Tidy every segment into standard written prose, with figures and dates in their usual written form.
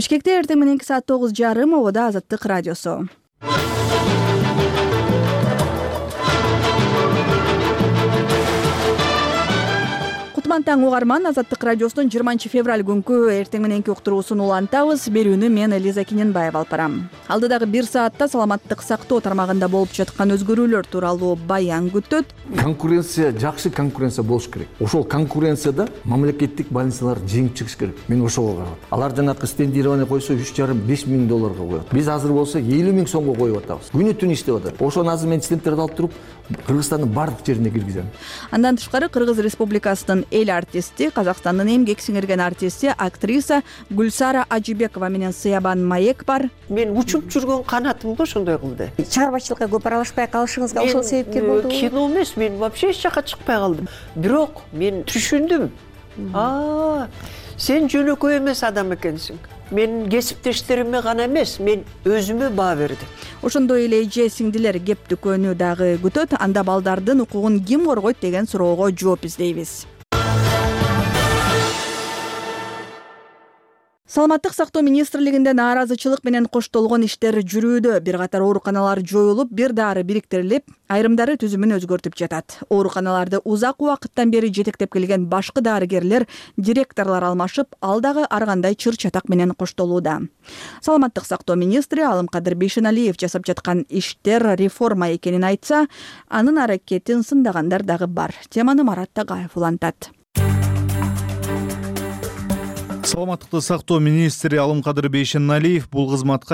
Бишкекте эртең мененки саат 9:30 обода Азаттык радиосу. Кутман таң угарман, Азаттык радиосунун 20 февраль күнкү эртең мененки уктуруусун улантабыз. Берүүнү мен Элиза Кененбаева алып барам. Алдыдагы 1 саатта саламаттык сактоо тармагында болуп жаткан өзгөрүүлөр тууралуу баян күтөт. Конкуренция, жакшы конкуренция болуш керек. Ошол конкуренцияда мамлекеттик больницалар жеңип чыгыш керек. Мен ошого карап. Алар жанагы стендирование койсо 3,5 миң долларга коет. Биз азыр болсо 50 миң сомго коюп атабыз. Күнү түн иштеп атат. Ошону азыр мен стендтерди алып туруп Кыргызстандын бардык жерине киргизем. Андан тышкары Кыргыз Республикасынын эл артисти, Казакстандын эмгек сиңирген артисти, актриса Гүлсара Ажибекова менен Сыябан Маек бар. Мен учуп жүргөн канатымды ошондой кылды. Чыгармачылыкка көп аралашпай калышыңызга ошол себепкер болдубу? Кино эмес, мен вообще эч жака чыкпай калдым. Бирок мен түшүндүм. Сен жөнөкөй эмес адам экенсиң. Мен кесиптештериме гана эмес, мен өзүмө баа бердим. Ошондой эле эже сиңдилер кептикөнү дагы күтөт. Анда балдардын укугун ким коргойт деген суроого жооп издейбиз. Саламаттык сактоо министрлигинде нааразычылык менен коштолгон иштер жүрүүдө. Бир катар ооруканалар жоюлуп, бир дары бириктирилип, айрымдары түзүмүн өзгөртүп жатат. Ооруканаларды узак убакыттан бери жетектеп келген башкы дарыгерлер, директорлор алмашып, ал дагы ар кандай чыр-чатак менен коштолууда. Саламаттык сактоо министри Алымкадыр Бейшеналиев жасап жаткан иштер реформа экенин айтса, анын аракетин сындагандар дагы бар. Теманы Марат Тагаев улантат. Саламаттыкты сактоо министри Алымкадыр Бейшеналиев бул кызматка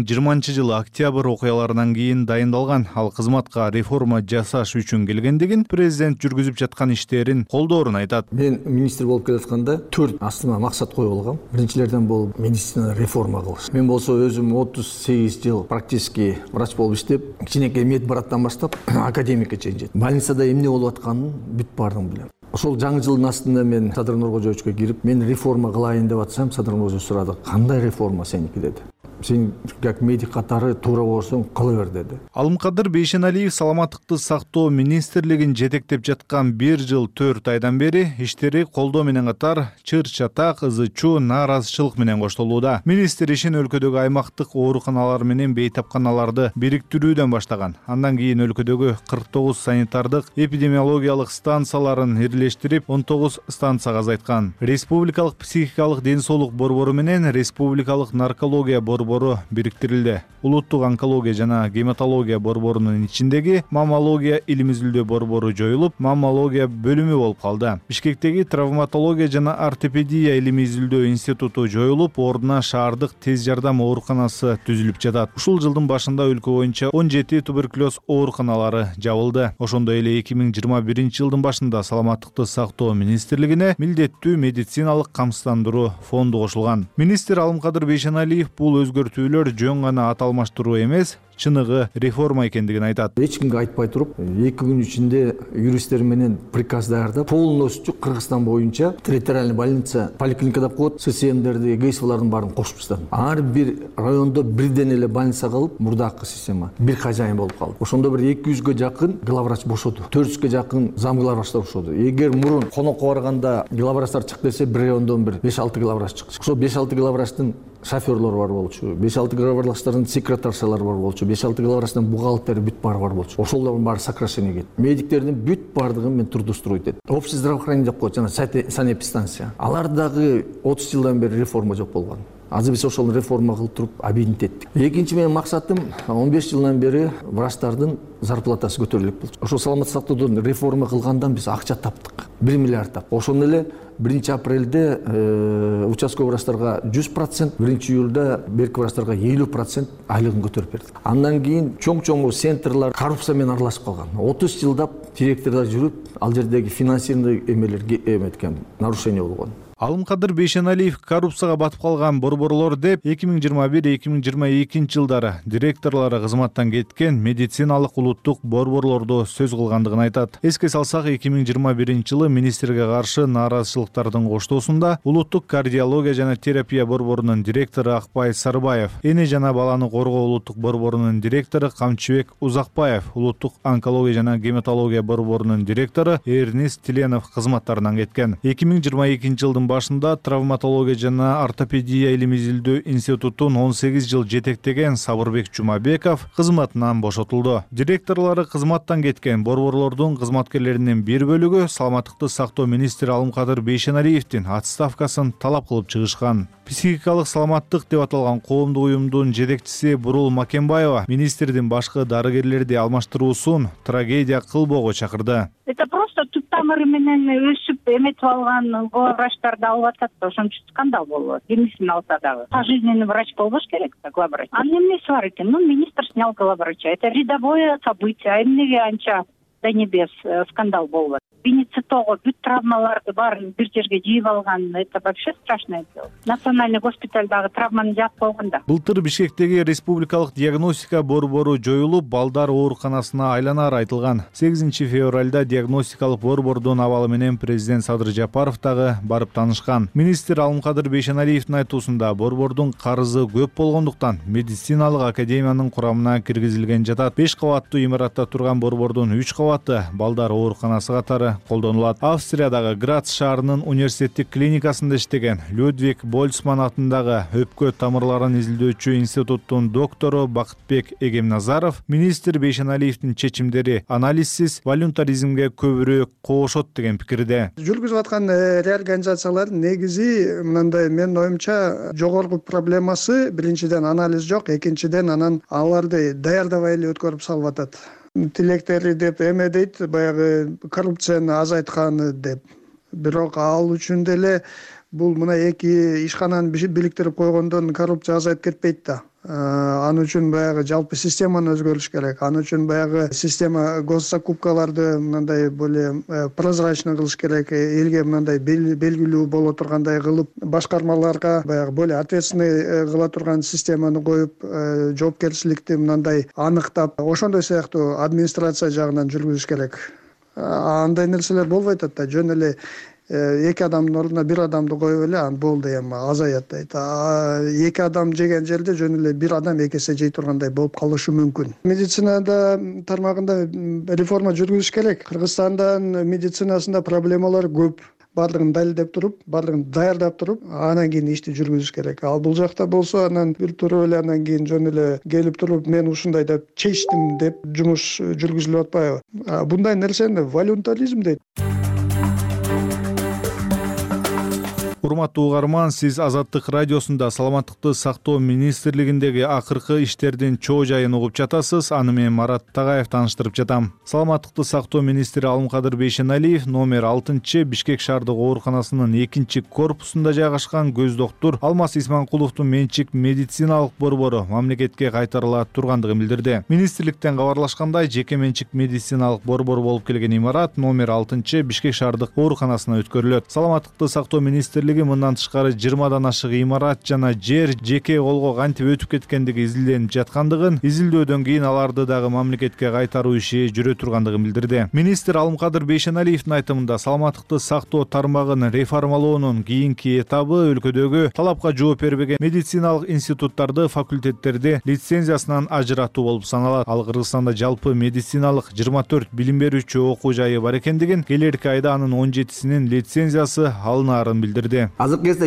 2020 октябрь окуяларынан кийин дайындалган. Ал кызматка реформа жасаш үчүн келгендигин, президент жүргүзүп жаткан иштерин колдоорун айтат. Мен министр болуп келатканда 4 астыма максат коюп алгам. Биринчилерден болуп медицина реформа кылыш. Мен болсо өзүм 38 жыл практически врач болуп иштеп, кичинекей медбраттан баштап академикке чейин жеттим. Больницада эмне болуп атканын бүт баардыгын билем. Ошол жаңы жылдын астында мен Садыр Нуркожоевичке кирип, мен реформа кылайын деп атсам, Садыр Нуркожоевич сурады. Кандай реформа сеники деди. Сен как медик катары туура болсоң кыла бер деди. Алымкадыр Бейшеналиев саламаттыкты сактоо министрлигин жетектеп жаткан 1 жыл 4 айдан бери иштери колдоо менен катар чыр-чатак, ызы-чуу, нааразычылык менен коштолууда. Министр ишин өлкөдөгү аймактык ооруканалар менен бейтапканаларды бириктирүүдөн баштаган. Андан кийин өлкөдөгү 49 санитардык эпидемиологиялык станцияларын ирлештирип, 19 станцияга азайткан. Республикалык психикалык ден соолук борбору менен республикалык наркология борбору бириктирилди. Улуттук онкология жана гематология борборунун ичиндеги маммология илим изилдөө борбору жоюлуп, маммология бөлүмү болуп калды. Бишкектеги травматология жана ортопедия илим изилдөө институту жоюлуп, ордуна шаардык тез жардам ооруканасы түзүлүп жатат. Ушул жылдын башында өлкө боюнча 17 туберкулез ооруканалары жабылды. Ошондой эле 2021 жылдын башында саламаттыкты сактоо министрлигине милдеттүү медициналык камсыздандыруу фонду кошулган. Министр Алымкадыр Бейшеналиев бул өзгөртүүлөр жөн гана ат алмаштыруу эмес, чыныгы реформа экендигин айтат. Эч кимге айтпай туруп, 2 күн ичинде юристтер менен приказ даярдап, полностью Кыргызстан боюнча территориальный больница, поликлиникада коет, ССМдерди, ГСВлардын баарын кошуп таштадым. Ар бир райондо бирден эле больница калып, мурдакы система бир хожайын болуп калды. Ошондо бир 200га жакын главврач бошоду. 400га жакын зам главврачтар бошоду. Эгер мурун конокко барганда главврачтар чык десе, бир райондон бир 5-6 главврач чыкчу. Ошо 5-6 главврачтын шоферлор бар болчу, 5-6 главврачтардын секретаршалары бар болчу, 5-6 главврачтын бухгалтери бүт бар болчу. Ошолордун баары сокращение кетти. Медиктердин бүт бардыгын мен турдустуруйт дедим. Общее здравоохранение деп коет, жана санэпидстанция. Алар дагы 30 жылдан бери реформа жок болгон. Азыр биз ошол реформа кылып туруп объединить эттик. Экинчи менин максатым 15 жылдан бери врачтардын зарплатасы көтөрүлүп болчу. Ошол саламаттык сактоодон реформа кылгандан биз акча таптык. 1 миллиард таптык. Ошондо эле 1 апрелде участковый врачтарга 100%, 1 июлда берки врачтарга 50% айлыгын көтөрүп бердик. Андан кийин чоң-чоң центрлар коррупция менен аралашып калган. 30 жылдап директорлор жүрүп, ал жердеги финансирование эмелер нарушение болгон. Алымкадыр Бейшеналиев коррупцияга батып калган борборлор деп 2021-2022 жылдары директорлары кызматтан кеткен медициналык улуттук борборлорду сөз кылгандыгын айтат. Эске салсак, 2021 жылы министрге каршы нааразычылыктардын коштоосунда улуттук кардиология жана терапия борборунун директору Акбай Сарбаев, эне жана баланы коргоо улуттук борборунун директору Камчыбек Узакбаев, улуттук онкология жана гематология борборунун директору Эрнист Тиленов кызматтарынан кеткен. 2022 жылдын башында травматология жана ортопедия илим изилдөө институтун 18 жыл жетектеген Сабырбек Жумабеков кызматынан бошотулду. Директорлору кызматтан кеткен борборлордун кызматкерлеринин бир бөлүгү саламаттыкты сактоо министри Алымкадыр Бейшеналиевдин отставкасын талап кылып чыгышкан. Психикалык саламаттык деп аталган коомдук уюмдун жетекчиси Бурул Макенбаева министрдин башкы дарыгерлерди алмаштыруусун трагедия кылбоого чакырды. Это просто түп тамыры менен өсүп эметип алган главврачтарды алып атат да, ошон үчүн скандал болот. Эмнесин алса дагы. Пожизненный врач болбош керек да, главврач. Анын эмнеси бар экен? Министр снял главврача. Это рядовое событие. Эмнеге анча до небес скандал болот? Бенецитого бүт травмаларды баарын бир жерге жыйып алган, это вообще страшное дело. Национальный госпитальдагы травманы жаап койгонда. Былтыр Бишкектеги республикалык диагностика борбору жоюлуп, балдар ооруканасына айланары айтылган. 8 февралда диагностикалык борбордун абалы менен президент Садыр Жапаров дагы барып таанышкан. Министр Алымкадыр Бейшеналиевдин айтуусунда борбордун карызы көп болгондуктан медициналык академиянын курамына киргизилген жатат. 5 кабаттуу имаратта турган борбордун 3 кабаты балдар ооруканасы катары колдонулат. Австриядагы Грац шаарынын университеттик клиникасында иштеген Людвиг Больцман атындагы өпкө тамырларын изилдөөчү институттун доктору Бакытбек Эгемназаров министр Бейшеналиевдин чечимдери анализсиз волюнтаризмге көбүрөөк коошот деген пикирде. Жүргүзүп аткан реорганизациялар негизи мындай, менин оюмча жогорку проблемасы биринчиден анализ жок, экинчиден анан аларды даярдабай эле өткөрүп салып атат. Тилектери деп эме дейт, баягы коррупцияны азайтканы деп. Бирок ал үчүн деле бул мына эки ишкананы бириктирип койгондон коррупция азайып кетпейт да. Аны үчүн баягы жалпы системаны өзгөрүш керек. Аны үчүн баягы система госзакупкаларды мындай более прозрачный кылыш керек. Элге мындай белгилүү боло тургандай кылып, башкармаларга баягы более ответственный кыла турган системаны коюп, жоопкерчиликти мындай аныктап, ошондой сыяктуу администрация жагынан жүргүзүш керек. Андай нерселер болбой атат да, жөн эле эки адамдын ордуна бир адамды коюп эле анан болду, эми азаят дейт. Эки адам жеген жерде жөн эле бир адам эки эсе жей тургандай болуп калышы мүмкүн. Медицинада тармагында реформа жүргүзүш керек. Кыргызстандын медицинасында проблемалар көп. Бардыгын далилдеп туруп, бардыгын даярдап туруп, анан кийин ишти жүргүзүш керек. Ал бул жакта болсо, анан бир туруп эле анан кийин жөн эле келип туруп, мен ушундай деп чечтим деп жумуш жүргүзүлүп атпайбы? Bunday нерсени волюнтаризм дейт. Урматтуу угарман, сиз Азаттык радиосунда саламаттыкты сактоо министрлигиндеги акыркы иштердин чоо жайын угуп жатасыз. Аны мен Марат Тагаев тааныштырып жатам. Саламаттыкты сактоо министри Алымкадыр Бейшеналиев номер 6 Бишкек шаардык ооруканасынын 2 корпусунда жайгашкан көз доктур Алмаз Исманкуловдун менчик медициналык борбору мамлекетке кайтарыла тургандыгын билдирди. Министрликтен кабарлашкандай, жеке менчик медициналык борбор болуп келген имарат номер 6 Бишкек шаардык ооруканасына өткөрүлөт. Саламаттыкты сактоо министрлиги мындан тышкары 20дан ашык имарат жана жер жеке колго кантип өтүп кеткендиги изилденип жаткандыгын, изилдөөдөн кийин аларды дагы мамлекетке кайтаруу иши жүрө тургандыгын билдирди. Министр Алымкадыр Бейшеналиевдин айтымында саламаттыкты сактоо тармагын реформалоонун кийинки этабы өлкөдөгү талапка жооп бербеген медициналык институттарды, факультеттерди лицензиясынан ажыратуу болуп саналат. Ал Кыргызстанда жалпы медициналык 24 билим берүүчү окуу жайы бар экендигин, келерки айда анын 17синин лицензиясы алынаарын билдирди. Азыркы кезде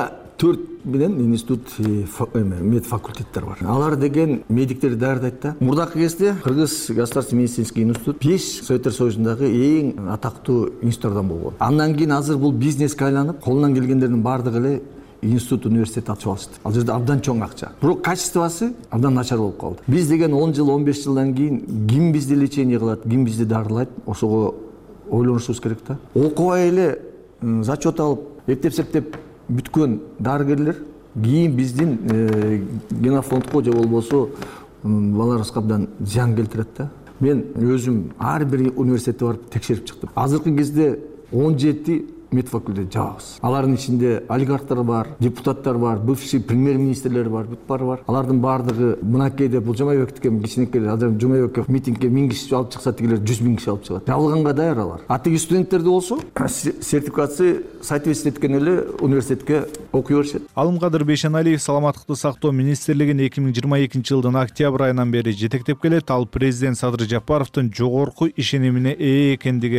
24 менен институт мед факультеттер бар. Алар деген медиктерди даярдайт да. Мурдакы кезде Кыргыз государственный медицинский институт 5 Советтер Союзундагы эң атактуу институттардан болгон. Андан кийин азыр бул бизнеске айланып, колунан келгендердин баардыгы эле институт, университет ачып алышты. Ал жерде абдан чоң акча. Бирок качествосы абдан начар болуп калды. Биз деген 10 жыл, 15 жылдан кийин ким бизди лечение кылат, ким бизди дарылайт, ошого ойлонушубуз керек да. Окубай эле зачет алып, эптеп-септеп бүткөн дарыгерлер кийин биздин генофондко же болбосо балдарыбызга абдан зыян келтирет да. Мен өзүм ар бир университетте барып текшерип чыктым. Азыркы кезде 17 медфакультет жабабыз. Алардын ичинде олигархтар бар, депутаттар бар, бывший премьер-министрлер бар, бүт баары бар. Алардын баардыгы мынакей деп бул Жумабековдуке кичинекей адам Жумабеков митингге 1000 киши алып чыкса, тигилер 100 000 киши алып чыгат. Жабылганга даяр алар. Атыгы студенттерди болсо, сертификация соответствие эткен эле университетке окуй беришет. Алымкадыр Бейшеналиев саламаттыкты сактоо министрлигин 2022 жылдын октябрь айынан бери жетектеп келет. Ал президент Садыр Жапаровдун жогорку ишенимине ээ экендиги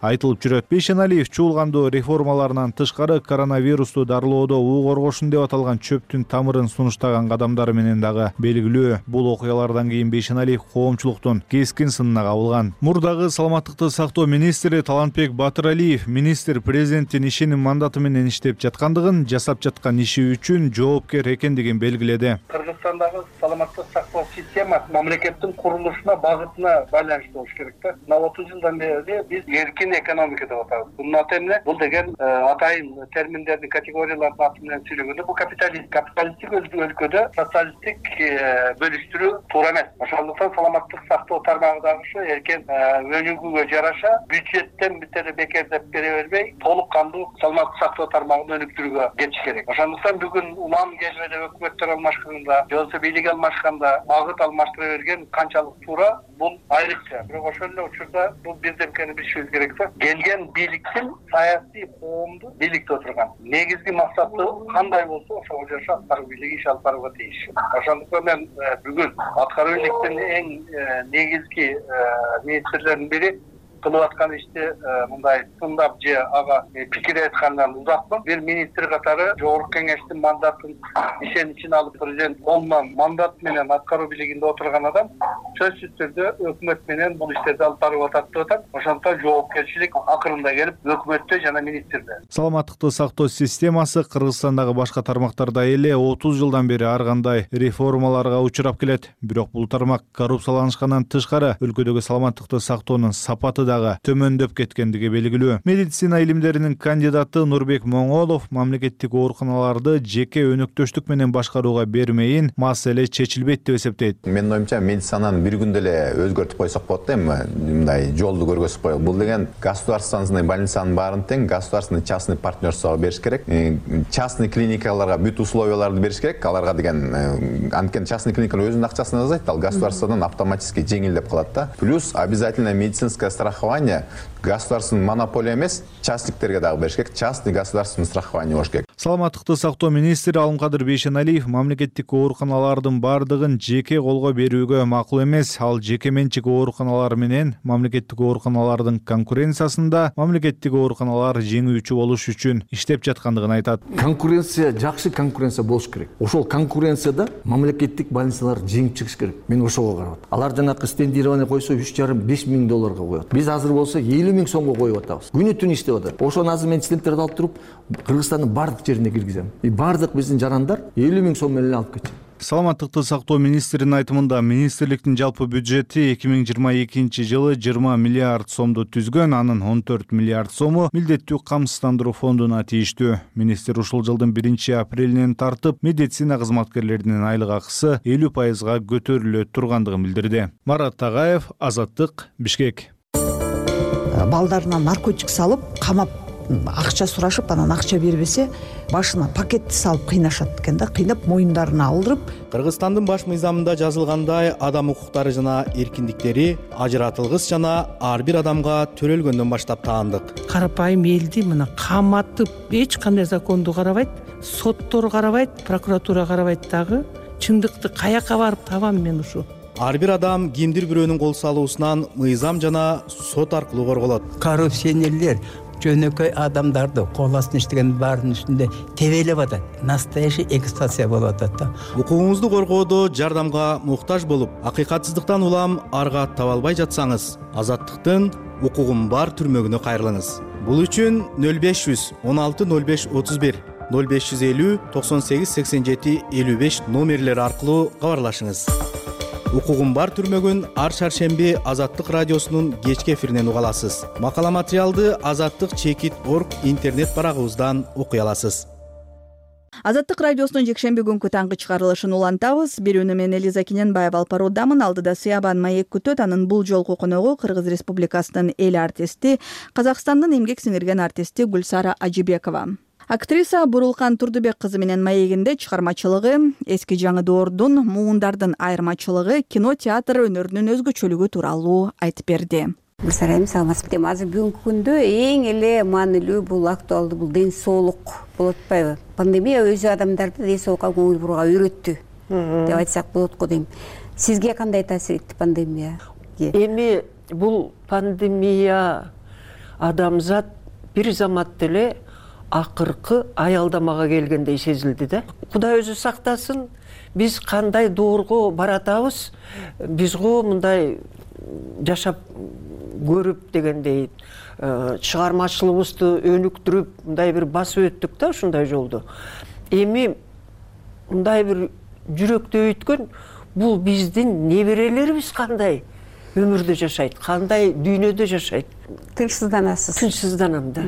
айтылып жүрөт. Бейшеналиев чуулгандуу реформаларынан тышкары коронавирусту дарылоодо уу коргошун деп аталган чөптүн тамырын сунуштаган кадамдары менен дагы белгилүү. Бул окуялардан кийин Бейшеналиев коомчулуктун кескин сынына кабылган. Мурдагы саламаттыкты сактоо министри Талантбек Батыралиев министр президенттин ишинин мандаты менен иштеп жаткандыгын, жасап жаткан иши үчүн жоопкер экендигин белгиледи. Кыргызстандагы саламаттык сактоо системасы мамлекеттин курулушуна, багытына байланыштуу болуш керек да. Мына 30 жылдан бери биз эркин экономика деп атабыз. Бунун аты эмне? Бул деген атайын терминдердин, категориялардын аты менен сүйлөгөндө бул капиталисттик өлкөдө социалисттик бөлүштүрүү туура эмес. Ошондуктан саламаттык сактоо тармагы дагы ушу эркен өнүгүүгө жараша бюджеттен битери бекердеп бере бербей, толук кандуу саламаттык сактоо тармагын өнүктүрүүгө кетиш керек. Ошондуктан бүгүн улам келбеде өкмөттөр алмашканда, же болбосо бийлик алмашканда багыт алмаштыра берген канчалык туура, бул айрыкча. Бирок ошол эле учурда бул бирдемкени билишибиз керек да. Келген бийликтин саясий, коомдук бийликте отурган негизги максаты кандай болсо, ошого жараша аткаруу бийлиги иш алып барууга тийиш. Ошондуктан мен бүгүн аткаруу бийликтин эң негизги министрлердин бири кылып аткан ишти мындай тыңдап же ага пикир айткандан узакмын. Бир министр катары жогорку кеңештин мандатын ишеницине алып президент колунан мандат менен аткаруу бийлигинде отурган адам сөзсүз түрдө өкмөт менен бул иштерди алып барып атат деп атам. Ошондуктан жоопкерчилик акырында келип өкмөттө жана министрде. Саламаттыкты сактоо системасы Кыргызстандагы башка тармактарда эле 30 жылдан бери ар кандай реформаларга учурап келет. Бирок бул тармак коррупцияланышкандан тышкары өлкөдөгү саламаттыкты сактоонун сапаты төмөндөп кеткендиги белгилүү. Медицина илимдеринин кандидаты Нурбек Моңолов мамлекеттик ооруканаларды жеке өнөктөштүк менен башкарууга бермейин маселе чечилбейт деп эсептейт. Менин оюмча медицинаны бир күндө эле өзгөртүп койсок болот да, мындай жолду көргөзүп коелу. Бул деген государственный больницанын баарын тең государственный частный партнерствого бериш керек. Частный клиникаларга бүт условияларды бериш керек. Аларга деген анткени частный клиникалар өзүнүн акчасын жасайт, ал государстводон автоматически жеңилдеп калат да. Плюс обязательно медицинское страхование государственный монополия эмес, частниктерге дагы бериш керек. Частный государственный страхование болуш керек. Саламаттыкты сактоо министри Алымкадыр Бейшеналиев мамлекеттик ооруканалардын бардыгын жеке колго берүүгө макул эмес. Ал жеке менчик ооруканалар менен мамлекеттик ооруканалардын конкуренциясында мамлекеттик ооруканалар жеңүүчү болуш үчүн иштеп жаткандыгын айтат. Конкуренция, жакшы конкуренция болуш керек. Ошол конкуренцияда мамлекеттик больницалар жеңип чыгыш керек. Мен ошого карап атам. Алар жанакы стендирование койсо 3,5-5 миң долларга коет. Биз азыр болсо 50 миң сомго коюп атабыз. Күнү түн иштеп атат. Ошону азыр мен стендтерди алып туруп Кыргызстандын бардык жерине киргизем. Бардык биздин жарандар 50 миң сом менен алып кетет. Саламаттыкты сактоо министринин айтымында министрликтин жалпы бюджети 2022 жылы 20 миллиард сомду түзгөн, анын 14 миллиард сому милдеттүү камсыздандыруу фондуна тийиштүү. Министр ушул жылдын 1-апрелинен тартып медицина кызматкерлеринин айлык акысы 50% көтөрүлө тургандыгын билдирди. Марат Тагаев, Азаттык, Бишкек. Балдарына наркотик салып, камап акча сурашып, анан акча бербесе, башына пакетти салып кыйнашат экен да, кыйнап моюндарына алдырып. Кыргызстандын баш мыйзамында жазылгандай, адам укуктары жана эркиндиктери ажыратылгыс жана ар бир адамга төрөлгөндөн баштап таандык. Карапайым элди мына каматып, эч кандай законду карабайт, соттор карабайт, прокуратура карабайт дагы. Чындыкты каяка барып табам мен ушу? Ар бир адам кимдир бирөөнүн кол салуусунан мыйзам жана сот аркылуу корголот. Коррупционерлер жөнөкөй адамдарды кол астына иштеген баарынын үстүндө тебелеп атат. Настоящий эксплуатация болуп атат да. Укугуңузду коргоодо жардамга муктаж болуп, акыйкатсыздыктан улам арга таба албай жатсаңыз, Азаттыктын укугум бар түрмөгүнө кайрылыңыз. Бул үчүн 0500 16 05 31 0550 98 87 55 номерлери аркылуу кабарлашыңыз. Укугум бар түрмөгүн ар шаршемби Азаттык радиосунун кечки эфиринен уга аласыз. Макала материалды azattik.org интернет барагыбыздан окуй аласыз. Азаттык радиосунун жекшемби күнкү таңкы чыгарылышын улантабыз. Берүүнү мен Элиза Кененбаева алып баруудамын. Алдыда Сыябан маек күтөт. Анын бул жолку коногу Кыргыз Республикасынын эл артисти, Казакстандын эмгек сиңирген артисти Гүлсара Ажибекова. Актриса Бурулкан Турдубек кызы менен маегинде чыгармачылыгы, эски жаңы доордун, муундардын айырмачылыгы, кино, театр өнөрүнүн өзгөчөлүгү тууралуу айтып берди. Гүлсарайым, саламатсызбы? Азыр бүгүнкү күндө эң эле маанилүү, бул актуалдуу, бул ден соолук болуп атпайбы? Пандемия өзү адамдарды ден соолукка көңүл бурууга үйрөттү деп айтсак болот го дейм. Сизге кандай таасир этти пандемия? Эми бул пандемия адамзат бир замат деле акыркы аялдамага келгендей сезилди да. Кудай өзү сактасын, биз кандай доорго баратабыз, биз го мындай жашап көрүп дегендей чыгармачылыгыбызды өнүктүрүп мындай бир басып өттүк да ушундай жолду. Эми мындай бир жүрөктө өткөн бул биздин неберелерибиз кандай өмүрдө жашайт, кандай дүйнөдө жашайт. Тынчсызданасыз. Тынчсызданам да.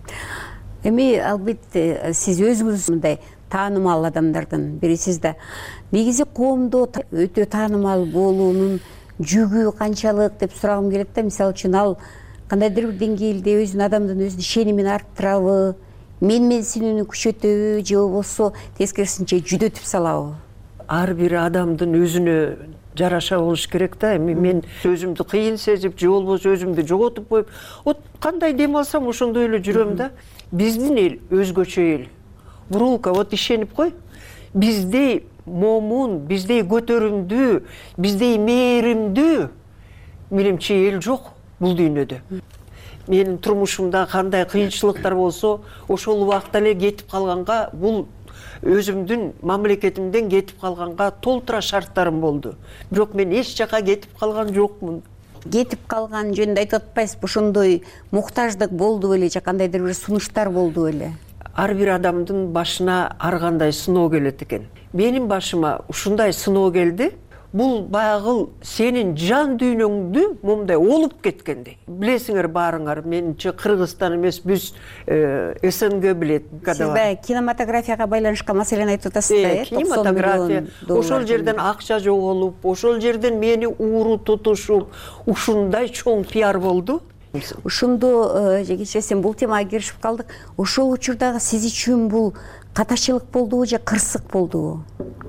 Эми албетте сиз өзүңүз мындай таанымал адамдардын бирисиз да. Негизи коомдо өтө таанымал болуунун жүгү канчалык деп сурагым келет да. Мисалы үчүн ал кандайдыр бир деңгээлде өзүнүн адамдын өзүнүн ишенимин арттырабы, менменсинүүнү күчөтөбү же болбосо тескерисинче жүдөтүп салабы? Ар бир адамдын өзүнө жараша болуш керек да. Эми мен өзүмдү кыйын сезип, же болбосо өзүмдү жоготуп коюп, вот кандай дем алсам ошондой эле жүрөм да. Биздин эл өзгөчө эл. Бурулка, вот ишенип кой. Биздей момун, биздей көтөрүмдүү, биздей мээримдүү менимче эл жок бул дүйнөдө. Менин турмушумда кандай кыйынчылыктар болсо, ошол убакта эле кетип калганга, бул өзүмдүн мамлекетимден кетип калганга толтура шарттарым болду. Бирок мен эч жака кетип калган жокмун. Кетип калган жөнүндө айтып атпайсызбы? Ошондой муктаждык болду беле же кандайдыр бир сунуштар болду беле? Ар бир адамдын башына ар кандай сыноо келет экен. Менин башыма ушундай сыноо келди. Бул баягы сенин жан дүйнөңдү момундай олуп кеткендей. Билесиңер баарыңар, менимче Кыргызстан эмес, биз СНГ билет. Сиз баягы кинематографияга байланышкан маселени айтып атасыз да, кинематография. Ошол жерден акча жоголуп, ошол жерден мени ууру тутушуп, ушундай чоң пиар болду. Ушунду кечесин бул темага киришип калдык. Ошол учурдагы сиз үчүн бул катачылык болдубу же кырсык болдубу?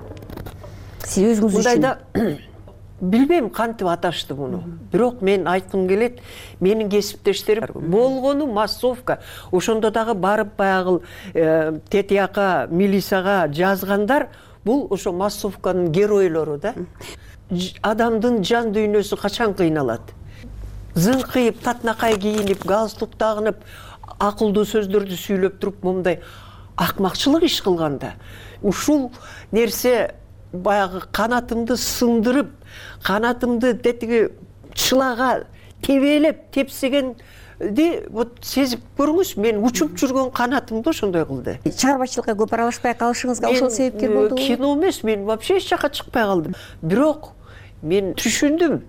Сиз өзүңүз үчүн? Мындайда билбейм кантип аташты муну. Бирок мен айткым келет, менин кесиптештерим болгону массовка. Ошондо дагы барып баягы Тетияка, милицияга жазгандар, бул ошо массовканын геройлору да. Адамдын жан дүйнөсү качан кыйналат? Зыңкыйып, татнакай кийинип, галстук тагынып, акылдуу сөздөрдү сүйлөп туруп, момундай акмакчылык иш кылганда, ушул нерсе баягы канатымды сындырып, канатымды тетиги чылага тебелеп, тепсегенди вот сезип көрүңүз, мен учуп жүргөн канатымды ошондой кылды. Чыгармачылыкка көп аралашпай калышыңызга ошол себепкер болдубу? Кино эмес, мен вообще эч жака чыкпай калдым. Бирок мен түшүндүм.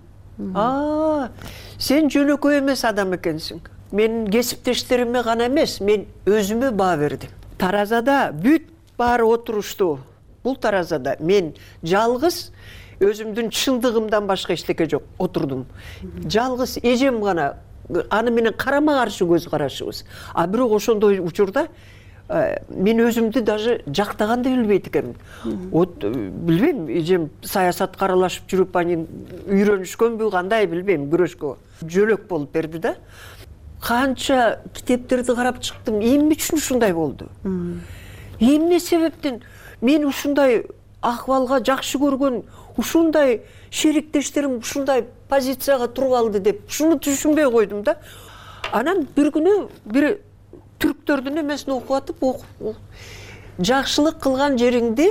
Сен жөнөкөй эмес адам экенсиң. Менин кесиптештериме гана эмес, мен өзүмө баа бердим. Таразада бүт баары отурушту. Бул таразада мен жалгыз өзүмдүн чындыгымдан башка эчтеке жок отурдум. Жалгыз эжем гана, аны менен карама каршы көз карашыбыз. А бирок ошондой учурда мен өзүмдү даже жактаганды билбейт экенмин. Вот билбейм, эжем саясатка аралашып жүрүп, анын үйрөнүшкөнбү, кандай билбейм, күрөшкө жөлөк болуп берди да. Канча китептерди карап чыктым, эмне үчүн ушундай болду? Эмне себептен мен ушундай акыбалга жакшы көргөн, ушундай шериктештерим ушундай позицияга туруп алды деп, ушуну түшүнбөй койдум да. Анан бир күнү бир түрктөрдүн эмесин окуп атып, жакшылык кылган жериңди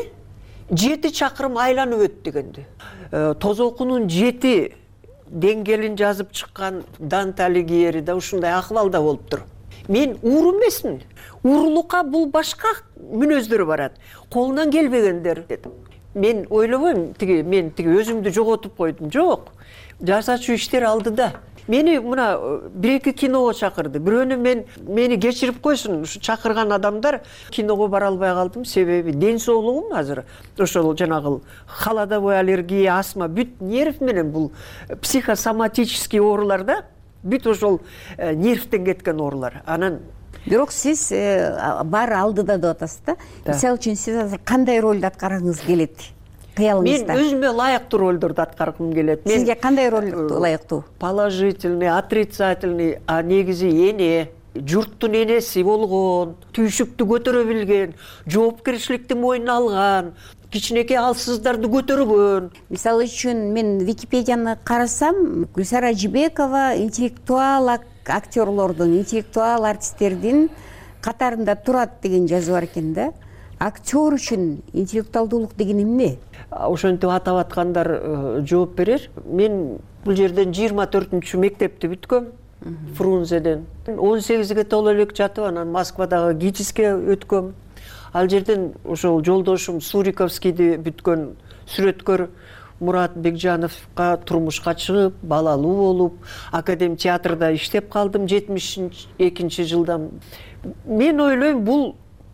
7 чакырым айланып өт дегенди. Тозокунун 7 деңгээлин жазып чыккан Данте Алигьери да ушундай акыбалда болуптур. Мен ууру эмесмин. Уурулукка бул башка мүнөздөрү барат. Колунан келбегендер дедим. Мен ойлобойм, мен өзүмдү жоготуп койдум. Жок. Жасачу иштер алдыда. Мени мына 1-2 киного чакырды. Бирөөнү мени кечирип койсун, ушу чакырган адамдар киного бара албай калдым, себеби ден соолугум азыр ошол жанагы холодовой аллергия, астма, бүт нерв менен бул психосоматический оорулар да, бүт ошол нервтен кеткен оорулар. Анан бирок сиз баары алдыда деп атасыз да. Мисалы үчүн сиз азыр кандай ролду аткаргыңыз келет? Мен өзүмө лайыктуу ролдорду аткаргым келет. Сизге кандай роль лайыктуу? Положительный, отрицательный, а негизи эне, журттун энеси болгон, түйшүктү көтөрө билген, жоопкерчиликти мойнуна алган, кичинекей алсыздарды көтөргөн. Мисалы үчүн мен Википедияны карасам, Гүлсара Жибекова интеллектуал актерлордун, интеллектуал артисттердин катарында турат деген жазуу бар экен да. Актер үчүн интеллектуалдуулук деген эмне? Ошентип атап аткандар жооп берер. Мен бул жерден 24-чү мектепти бүткөм. Фрунзеден 18-ге толо элек жатып, анан Москвадагы ГИТИСке өткөм. Ал жерден ошол жолдошум Суриковскийди бүткөн сүрөткөр Мурат Бекжановго турмушка чыгып, балалуу болуп, Академ театрда иштеп калдым 72-жылдан. Мен ойлойм, бул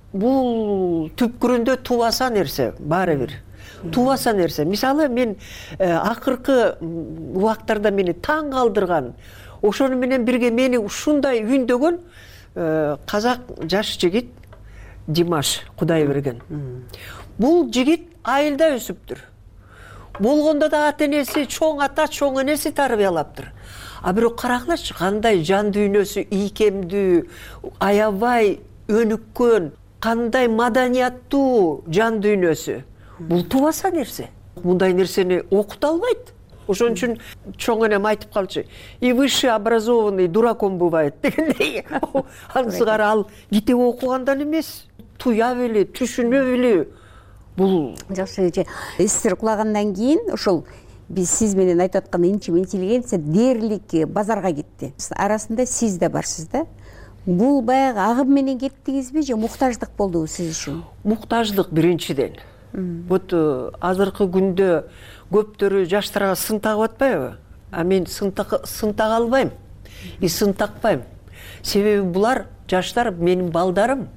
түпкүрүндө тубаса нерсе, баары бир. Тубаса нерсе. Мисалы, мен акыркы убактарда мени таң калтырган, ошону менен бирге мени ушундай үндөгөн казак жаш жигит Димаш Кудайберген. Бул жигит айылда өсүптүр. Болгондо да ата-энеси, чоң ата, чоң энеси тарбиялаптыр. А бирок карагылачы, кандай жан дүйнөсү ийкемдүү, аябай өнүккөн, кандай маданияттуу жан дүйнөсү. Бул тубаса нерсе. Мындай нерсени окута албайт. Ошон үчүн чоң энем айтып калчу, и высший образованный дураком бывает дегендей. Ансыгар ал китеп окугандан эмес, туя били, түшүнө били. Бул жакшы эстер кулагандан кийин ошол биз сиз менен айтып аткан интеллигенция дээрлик базарга кетти. Арасында сиз да барсыз да. Бул баягы агым менен кеттиңизби же муктаждык болдубу сиз үчүн? Муктаждык биринчиден. Вот азыркы күндө көптөрү жаштарга сын тагып атпайбы? А мен сын тага албайм. И сын такпайм. Себеби булар жаштар менин балдарым.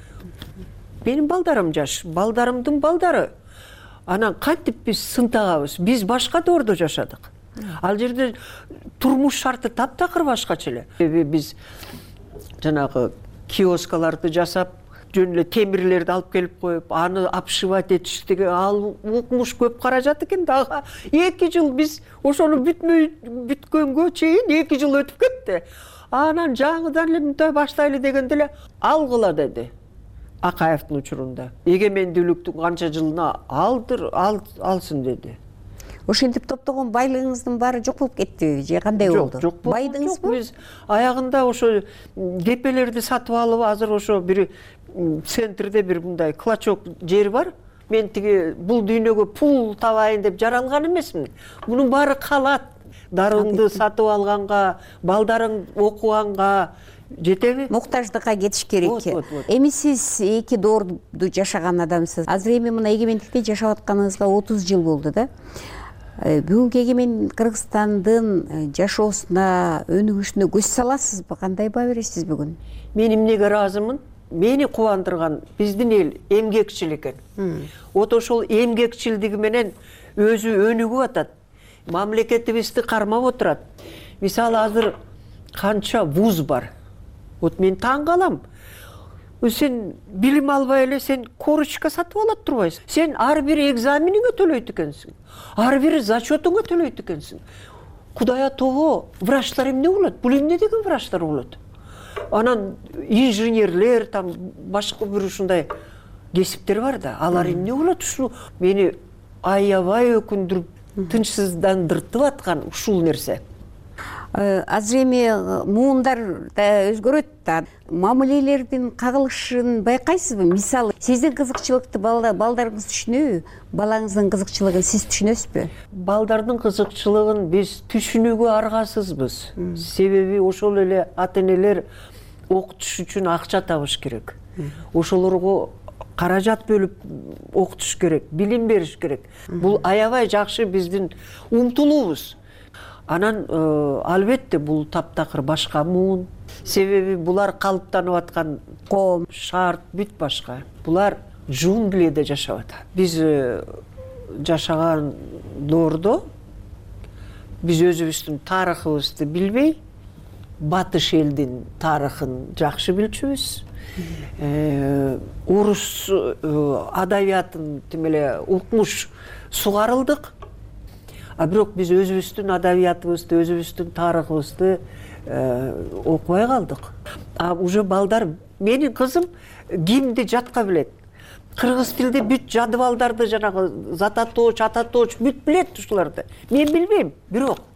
Менин балдарым жаш, балдарымдын балдары. Анан кантип биз сын тагабыз? Биз башка доордо жашадык. Ал жерде турмуш шарты таптакыр башкача эле. Биз жанагы киоскаларды жасап, жөн эле темирлерди алып келип коюп, аны обшивать этиштиги, ал укмуш көп каражат экен дагы. 2 жыл биз ошону бүткөнгө чейин 2 жыл өтүп кетти. Анан жаңыдан эле мындай баштайлы дегенде эле алгыла деди. Акаевдин учурунда. Эгемендүүлүктүн канча жылына алсын деди. Ошентип топтогон байлыгыңыздын баары жок болуп кеттиби же кандай болду? Жок, байдыңызбы? Биз аягында ошо кепелерди сатып алып, азыр ошо бир центрде бир мындай клочок жер бар. Мен тиги бул дүйнөгө пул табайын деп жаралган эмесмин. Мунун баары калат. Дарыңды сатып алганга, балдарың окуганга жетеби? Муктаждыкка кетиш керек. Эми сиз 2 доорду жашаган адамсыз. Азыр эми мына эгемендикте жашап атканыңызга 30 жыл болду да. Бүгүнкү эгемен Кыргызстандын жашоосуна, өнүгүшүнө көз саласызбы? Кандай баа бересиз бүгүн? Мен эмнеге ыраазымын? Мени кубандырган биздин эл эмгекчил экен. Вот ошол эмгекчилдиги менен өзү өнүгүп атат. Мамлекетибизди кармап отурат. Мисалы азыр канча вуз бар. Вот мен таң калам. Сен билим албай эле сен корочка сатып алат турбайсың. Сен ар бир экзамениңе төлөйт экенсиң. Ар бир зачетуңа төлөйт экенсиң. Кудай тобо, врачтар эмне болот? Бул эмне деген врачтар болот? Анан инженерлер, там башка бир ушундай кесиптер бар да. Алар эмне болот? Ушу мени аябай өкүндүрүп, тынчсыздандыртып аткан ушул нерсе. Азыр эми муундар да өзгөрөт да. Мамилелердин кагылышын байкайсызбы? Мисалы, сиздин кызыкчылыкты балдарыңыз түшүнөбү? Балаңыздын кызыкчылыгын сиз түшүнөсүзбү? Балдардын кызыкчылыгын биз түшүнүүгө аргасызбыз. Себеби ошол эле ата-энелер окутуш үчүн акча табыш керек. Ошолорго каражат бөлүп окутуш керек, билим бериш керек. Бул аябай жакшы биздин умтулуубуз. Анан албетте бул таптакыр башка муун. Себеби булар калыптанып аткан коом, шарт бүт башка. Булар джунглиде жашап атат. Биз жашаган доордо биз өзүбүздүн тарыхыбызды билбей, батыш элдин тарыхын жакшы билчүбүз. Орус адабиятын тим эле укмуш сугарылдык. А бирок биз өзүбүздүн адабиятыбызды, өзүбүздүн тарыхыбызды окубай калдык. А уже балдар, менин кызым гимнди жатка билет. Кыргыз тилде бүт жадыбалдарды жанагы зататоч, ататоч бүт билет ушуларды. Мен билбейм, бирок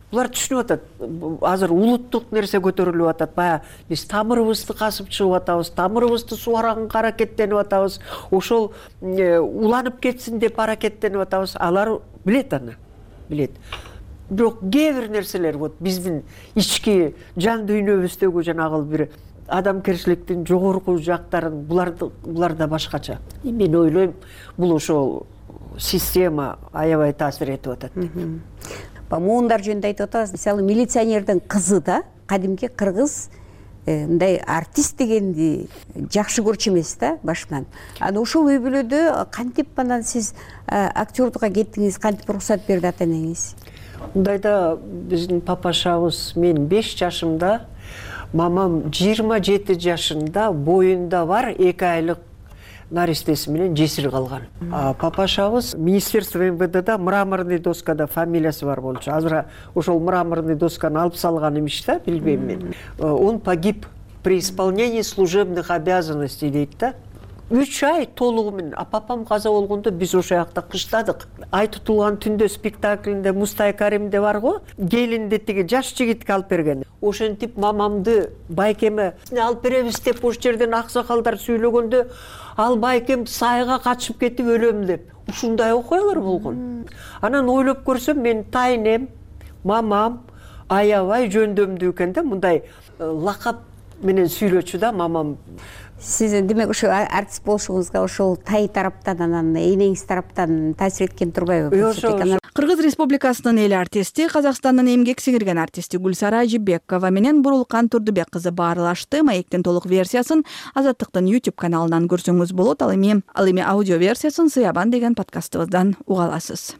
булар түшүнүп атат. Азыр улуттук нерсе көтөрүлүп атат. Баягы биз тамырыбызды касып чыгып атабыз, тамырыбызды суаранга аракеттенип атабыз. Ошол уланып кетсин деп аракеттенип атабыз. Алар билет аны. Билет. Бирок кээ бир нерселер биздин ички жан дүйнөбүздөгү жанагы бир адамгерчиликтин жогорку жактарын буларда башкача. Мен ойлойм, бул ошол система аябай таасир этип атат. Муундар жөнүндө айтып атабыз. Мисалы милиционердин кызы да кадимки кыргыз мындай артист дегенди жакшы көрчү эмес да башынан. Аны ошол үй бүлөдө кантип анан сиз актёрдукка кеттиңиз, кантип уруксат берди ата энеңиз? Мындайда биздин папашабыз мен 5 жашымда, мамам 27 жашында боюнда бар 2 айлык наристеси менен жесир калган. Папашабыз Министерство МВДда мраморный доскада фамилиясы бар болчу. Азыр ошол мраморный досканы алып салган имиш да, билбейм мен. Он погиб при исполнении служебных обязанностей дейт да. 3 ай толугу менен. Папам каза болгондо биз ошол жакта кыштадык. Ай тутулган түндө спектаклинде Мустай Каримде бар го, келинди тиги жаш жигитке алып берген. Ошентип мамамды байкеме алып беребиз деп ош жерден аксакалдар сүйлөгөндө, ал байкем сайга качып кетип өлөм деп. Ушундай окуялар болгон. Анан ойлоп көрсөм, мен тайнем, мамам аябай жөндөмдүү экен да, мындай лакап менен сүйлөчү да мамам. Сиз демек ошо артист болушуңузга ошол тай тараптан анан энеңиз тараптан таасир эткен турбайбы? Кыргыз Республикасынын эл артисти, Казакстандын эмгек сиңирген артисти Гүлсара Ажибекова менен Бурулкан Турдубек кызы баарлашты. Маектин толук версиясын Азаттыктын YouTube каналынан көрсөңүз болот. Ал эми аудио версиясын Сыябан деген подкастыбыздан уга аласыз.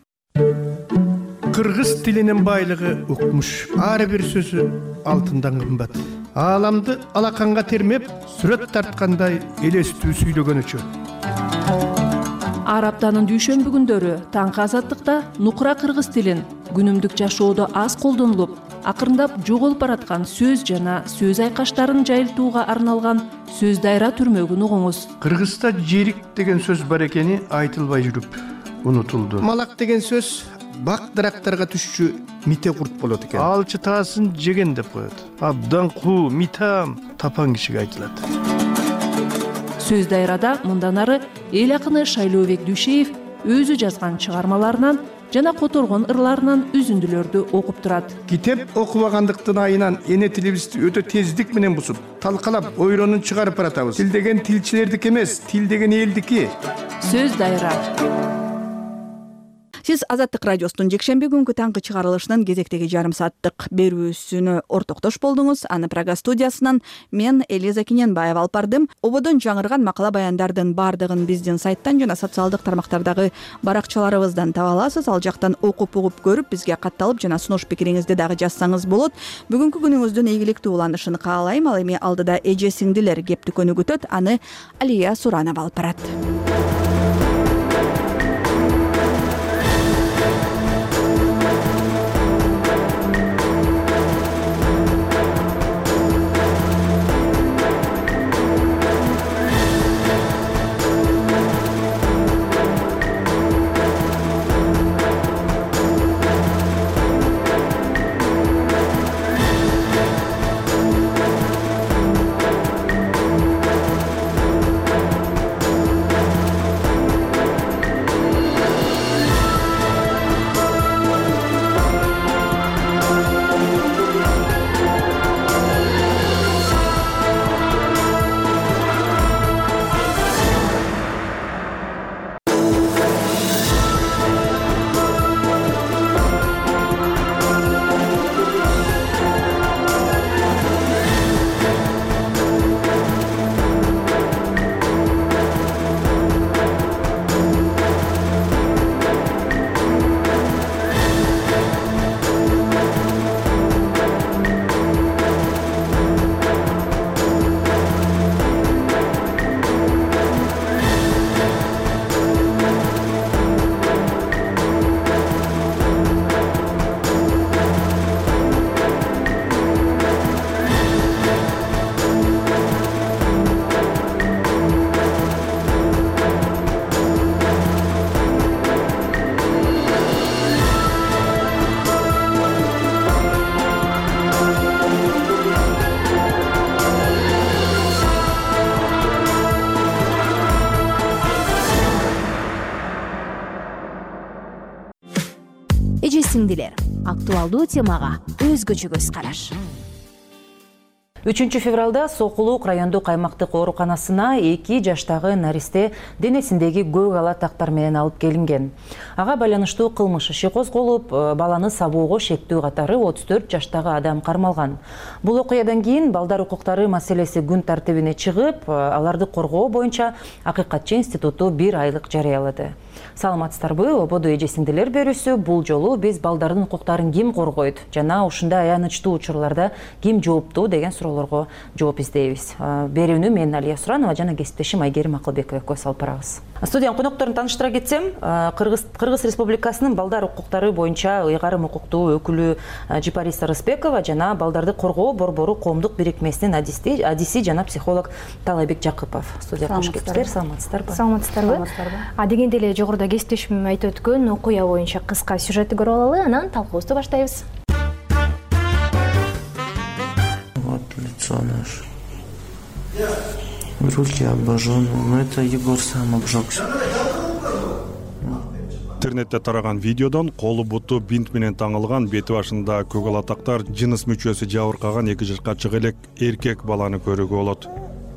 Кыргыз тилинин байлыгы укмуш. Ар бир сөзү алтындан кымбат. Ааламды алаканга термеп, сүрөт тарткандай элестүү сүйлөгөнүчү. Ар аптанын дүйшөмбү күндөрү таңкы Азаттыкта нукура кыргыз тилин күнүмдүк жашоодо аз колдонулуп, акырындап жоголуп бараткан сөз жана сөз айкаштарын жайылтууга арналган сөз дайра түрмөгүн угуңуз. Кыргызда жерик деген сөз бар экени айтылбай жүрүп унутулду. Малак деген сөз бак дарактарга түшчү мите курт болот экен. Алчы таасын жеген деп коет. Абдан куу, митам тапан кишиге айтылат. Сөз дайрада мындан ары эл акыны Шайлообек Дүйшеев өзү жазган чыгармаларынан жана которгон ырларынан үзүндүлөрдү окуп турат. Китеп окубагандыктын айынан эне тилибизди өтө тездик менен бусуп, талкалап, ойронун чыгарып баратабыз. Тил деген тилчилердики эмес, тил деген элдики. Сөз дайра. Сиз Азаттык радиосунун жекшемби күнгү таңкы чыгарылышынын кезектеги жарым сааттык берүүсүнө ортоктош болдуңуз. Аны Прага студиясынан мен Элиза Киненбаева алып бардым. Ободон жаңырган макала баяндардын бардыгын биздин сайттан жана социалдык тармактардагы баракчаларыбыздан таба аласыз. Ал жактан окуп угуп көрүп, бизге катталып жана сунуш пикириңизди дагы жазсаңыз болот. Бүгүнкү күнүңүздүн ийгиликтүү уланышын каалайм. Ал эми алдыда эже сиңдилер кептикөнү күтөт. Аны Алия Суранова алып барат. эже актуалдуу темага өзгөчө көз караш. 3 февралда Сокулук райондук аймактык ооруканасына 2 жаштагы наристе денесиндеги көк ала тактар менен алып келинген. Ага байланыштуу кылмыш иши козголуп, баланы сабоого шектүү катары 34 жаштагы адам кармалган. Бул окуядан кийин балдар укуктары маселеси күн тартибине чыгып, аларды коргоо боюнча Акыйкатчы институту 1 айлык жарыялады. Саламатсыздарбы, ободо эже-сиңдилер берүүсү. Бул жолу биз балдардын укуктарын ким коргойт жана ушундай аянычтуу учурларда ким жооптуу деген суроолорго жооп издейбиз. Берүүнү мен Алия Суранова жана кесиптешим Айгерим Акылбекова экөөбүз алып барабыз. Студиянын конокторун тааныштыра кетсем, Кыргыз Республикасынын балдар укуктары боюнча ыйгарым укуктуу өкүлү Жипариса Рыспекова жана балдарды коргоо борбору коомдук бирикмесинин адиси жана психолог Талайбек Жакыпов. Студияга кош келипсиздер. Саламатсыздарбы? Саламатсыздарбы? Адегенде эле жогоруда кесиптешим айтып өткөн окуя боюнча кыска сюжетти көрүп алалы, анан талкуубузду баштайбыз. Вот лицо наше. Руки обожжены, но это Егор сам обжегся. Интернетте тараган видеодон колу буту бинт менен таңылган, бети башында көк ала тактар, жыныс мүчөсү жабыркаган 2 жашка чыга элек эркек баланы көрүүгө болот.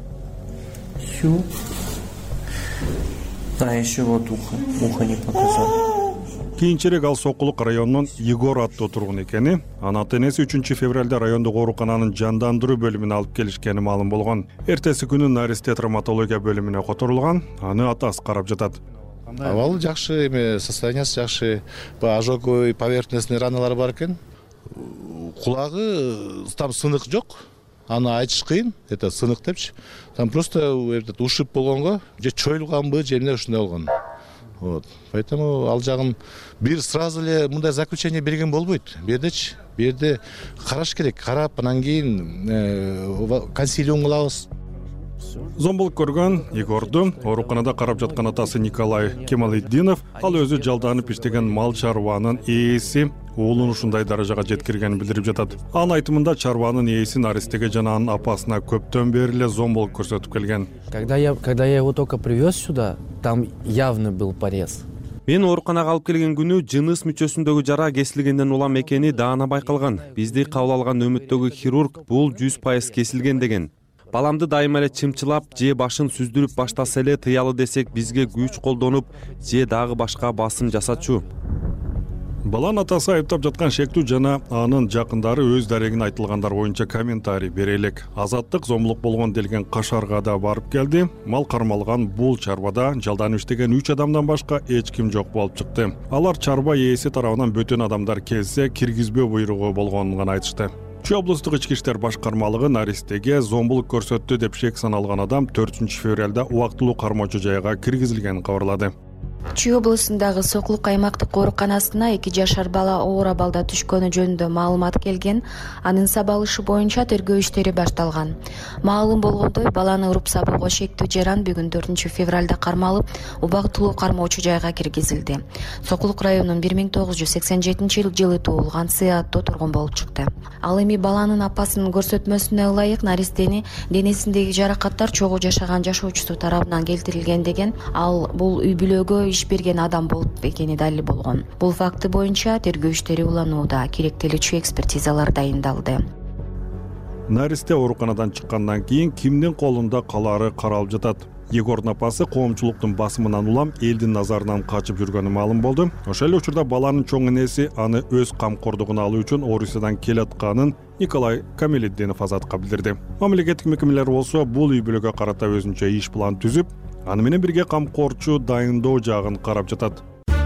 Да, еще вот ухо не показал. Кийинчерээк ал Сокулук районунун Егор аттуу тургун экени, анын ата-энеси 3 февралда райондук оорукананын жандандыруу бөлүмүнө алып келишкени маалым болгон. Эртеси күнү наристе травматология бөлүмүнө которулган, аны атасы карап жатат. Абалы жакшы, эми состояниясы жакшы, ожоговый поверхностный раналар бар экен. Кулагы там сынык жок. Аны айтыш кыйын, это сынык депчи. Там просто ушиб болгонго, же чоюлганбы, же эмне ушундай болгон. Вот. Поэтому ал жагын бир сразу эле мындай заключение берген болбойт. Бу жерде караш керек, карап анан кийин консилиум кылабыз. Зомбулук көргөн Егорду ооруканада карап жаткан атасы Николай Кемалетдинов, ал өзү жалданып иштеген мал чарбанын ээси уулун ушундай даражага жеткиргенин билдирип жатат. Анын айтымында чарбанын ээси наристеге жана анын апасына көптөн бери эле зомбулук көрсөтүп келген. Когда я его только привез сюда, там явно был порез. Мен ооруканага алып келген күнү жыныс мүчөсүндөгү жара кесилгенден улам экени даана байкалган. Бизди кабыл алган өмүттөгү хирург бул 100% кесилген деген. Баламды дайыма эле чымчылап, же башын сүздүрүп баштаса эле тыялы десек, бизге күч колдонуп, же дагы башка басым жасачу. Баланын атасы айыптап жаткан шектүү жана анын жакындары өз дарегин айтылгандар боюнча комментарий бере элек. Азаттык зомбулук болгон делген Кашарга да барып келди. Мал кармалган бул чарбада жалданып иштеген 3 адамдан башка эч ким жок болуп чыкты. Алар чарба ээси тарабынан бөтөн адамдар келсе киргизбөө буйругу болгонун гана айтышты. Чүй облустук ички иштер башкармалыгы наристеге зомбулук көрсөттү деп шек саналган адам 4 февралда убактылуу кармоочу жайга киргизилгенин кабарлады. Чүй облусундагы Сокулук аймактык ооруканасына 2 жашар бала оор абалда түшкөнү жөнүндө маалымат келген. Анын сабалышы боюнча тергөө иштери башталган. Маалым болгондой, баланы уруп сабоого шектүү жаран бүгүн 4 февралда кармалып, убактылуу кармоочу жайга киргизилди. Сокулук районунун 1987-жылы туулган Сы аттуу тургун болуп чыкты. Ал эми баланын апасынын көрсөтмөсүнө ылайык наристени денесиндеги жаракаттар чогуу жашаган жашоочусу тарабынан келтирилген деген. Ал бул үй бүлөгө иш берген адам болуп экени далил болгон. Бул факты боюнча тергөө иштери уланууда, керектелүүчү экспертизалар дайындалды. Наристе ооруканадан чыккандан кийин кимдин колунда калаары каралып жатат. Егордун апасы коомчулуктун басымынан улам элдин назарынан качып жүргөнү маалым болду. Ошол эле учурда баланын чоң энеси аны өз камкордугуна алуу үчүн Орусиядан келатканын Николай Камелетдинов Азатка билдирди. Мамлекеттик мекемелер болсо бул үй бүлөгө карата өзүнчө иш план түзүп, аны менен бирге камкорчу дайындоо жагын карап жатат.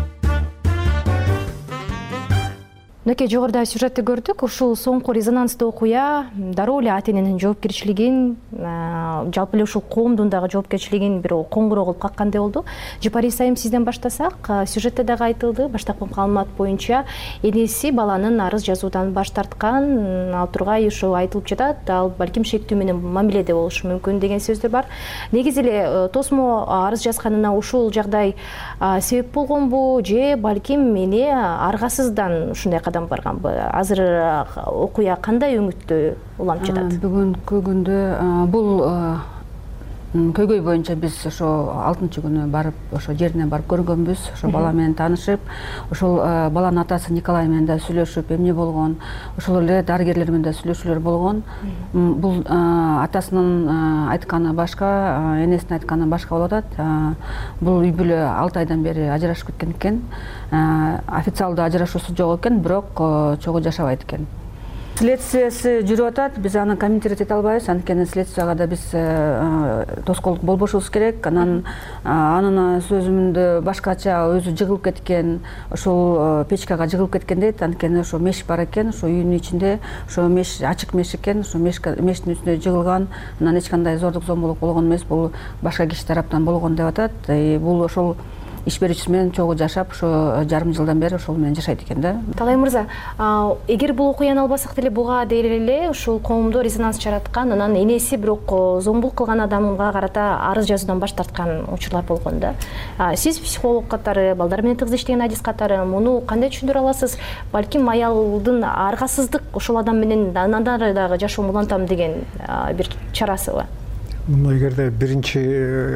Мынакей жогоруда сюжетти көрдүк. Ушул соңку резонанстуу окуя дароо эле ата-эненин жоопкерчилигин, жалпы эле ушул коомдун дагы жоопкерчилигин бир коңгуроо кылып каккандай болду. Жипариса айым сизден баштасак, сюжетте дагы айтылды, баштапкы маалымат боюнча энеси баланын арыз жазуудан баш тарткан, ал тургай ушул айтылып жатат. Ал балким шектүү менен мамиледе болушу мүмкүн деген сөздөр бар. Негизи эле тосмо арыз жазганына ушул жагдай себеп болгонбу, же балким эне аргасыздан ушундай барганбы? Азыр окуя кандай өңүттө уланып жатат? Бүгүнкү күндө бул көйгөй боюнча биз ошо 6-күнү барып ошо жерине барып көргөнбүз. Ошо бала менен таанышып, ошол баланын атасы Николай менен да сүйлөшүп, эмне болгон, ошол эле дарыгерлер менен да сүйлөшүүлөр болгон. Бул атасынын айтканы башка, энесинин айтканы башка болуп атат. Бул үй бүлө 6 айдан бери ажырашып кеткен экен. Официалдуу ажырашуусу жок экен, бирок чогуу жашабайт экен. Следствиясы жүрүп атат. Биз аны комментировать эте албайбыз. Анткени следствияга да биз тоскоолдук болбошубуз керек. Анан анын сөзүндө башкача өзү жыгылып кеткен, ошол печкага жыгылып кеткен дейт. Анткени ошо меш бар экен, ошо үйдүн ичинде, ошо меш ачык меш экен, ошо мештин үстүнө жыгылган. Анан эч кандай зордук зомбулук болгон эмес, бул башка киши тараптан болгон деп атат. Бул ошол иш берүүчүсү менен чогуу жашап, ошо жарым жылдан бери ошол менен жашайт экен да. Талай мырза, эгер бул окуяны албасак деле буга эле ушул коомдо резонанс жараткан, анан энеси бирок зомбулук кылган адамга карата арыз жазуудан баш тарткан учурлар болгон да. Сиз психолог катары, балдар менен тыгыз иштеген адис катары муну кандай түшүндүрө аласыз? Балким аялдын аргасыздык ошол адам менен андан ары дагы жашоомду улантам деген бир чарасыбы? Муну эгерде биринчи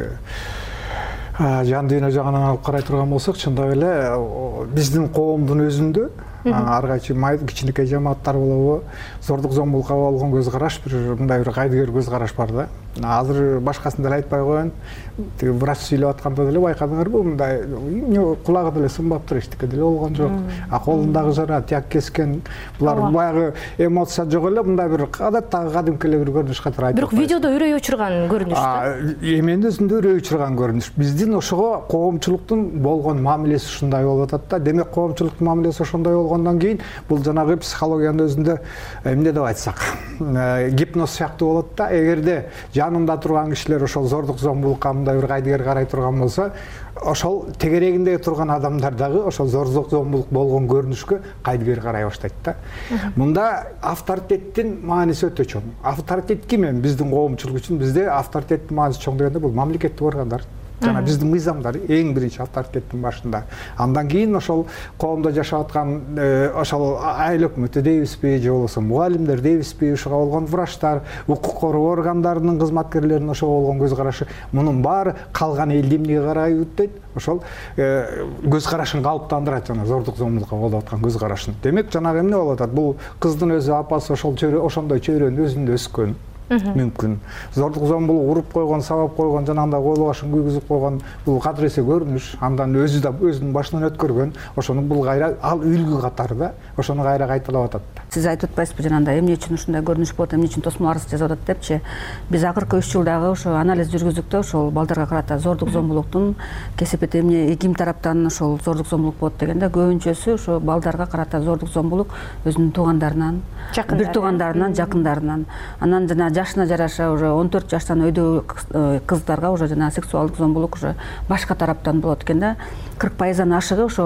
жан дүйнө жагынан алып карай турган болсок, чындап эле биздин коомдун өзүндө ар кайсы кичинекей жамааттар болобу, зордук зомбулукка болгон көз караш мындай бир кайдыгер көз караш бар да. Азыр башкасын деле айтпай коеюн. Тиги врач сүйлөп атканда деле байкадыңарбы, мындай кулагы деле сынбаптыр, эчтеке деле болгон жок. Колундагы жара тияк кескен, булар баягы эмоция жок эле, мындай бир адаттагы кадимки эле бир көрүнүш катары айтып. Бирок видеодо үрөй учурган көрүнүш да. Эменин өзүндө үрөй учурган көрүнүш. Биздин ошого коомчулуктун болгон мамилеси ушундай болуп атат да. Демек коомчулуктун мамилеси ошондой болгондон кийин бул жанагы психологиянын өзүндө эмне деп айтсак, гипноз сыяктуу болот да. Эгерде жанында турган кишилер ошол зордук зомбулукка мындай бир кайдыгер карай турган болсо, ошол тегерегинде турган адамдар дагы ошол зордук зомбулук болгон көрүнүшкө кайдыгер карай баштайт да. Мында авторитеттин мааниси өтө чоң. Авторитет ким эми биздин коомчулук үчүн? Бизде авторитеттин мааниси чоң дегенде бул мамлекеттик органдар. Жана биздин мыйзамдар эң биринчи авторитеттин башында. Андан кийин ошол коомдо жашап аткан ошол айыл өкмөтү дейбизби, же болбосо мугалимдер дейбизби, ушуга болгон врачтар, укук коргоо органдарынын кызматкерлеринин ошого болгон көз карашы, мунун баары калган элди эмнеге карай дейт, ошол көз карашын калыптандырат, жана зордук зомбулукка болуп аткан көз карашын. Демек жанагы эмне болуп атат? Бул кыздын өзү апасы ошол ошондой чөйрөнүн өзүндө өскөн. Мүмкүн. Зордук зомбулук уруп койгон, сабап койгон, жанагындай кол башын күйгүзүп койгон, бул кадыресе көрүнүш. Андан өзү да өзүнүн башынан өткөргөн, ошону бул кайра ал үлгү катары да, ошону кайра кайталап атат. Сиз айтып атпайсызбы жанагындай эмне үчүн ушундай көрүнүш болот, эмне үчүн тосмо арыз жазып атат депчи? Биз акыркы 3 жылдагы ошо анализ жүргүздүк да, ошол балдарга карата зордук зомбулуктун кесепет эмне, ким тараптан ошол зордук зомбулук болот дегенде, көбүнчөсү ошо балдарга карата зордук зомбулук өзүнүн туугандарынан, бир туугандарынан, жакындарынан. Анан жана жашына жараша 14 жаштан өйдөгү кыздарга уже жана сексуалдык зомбулук уже башка тараптан болот экен да. 40%-дан ашыгы ошо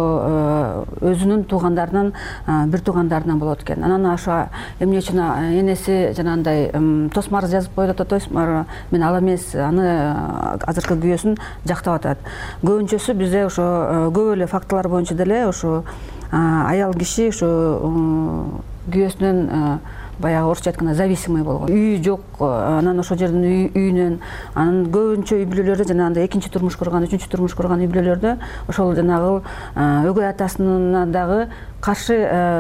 өзүнүн туугандарынан, бир туугандарынан болот экен. Анан ошо эмне үчүн энеси жанагындай тосмо арыз жазып коет атат, мен ал эмес, аны азыркы күйөөсүн жактап атат. Көбүнчөсү бизде ошо көп эле фактылар боюнча деле ошо аял киши ошо күйөөсүнөн баягы орусча айтканда зависимый болгон. Үй жок, анан ошол жердин үйүнөн, анан көбүнчө үй бүлөлөрдө жанагындай экинчи турмуш курган, үчүнчү турмуш курган үй бүлөлөрдө ошол жанагы өгөй атасына дагы каршы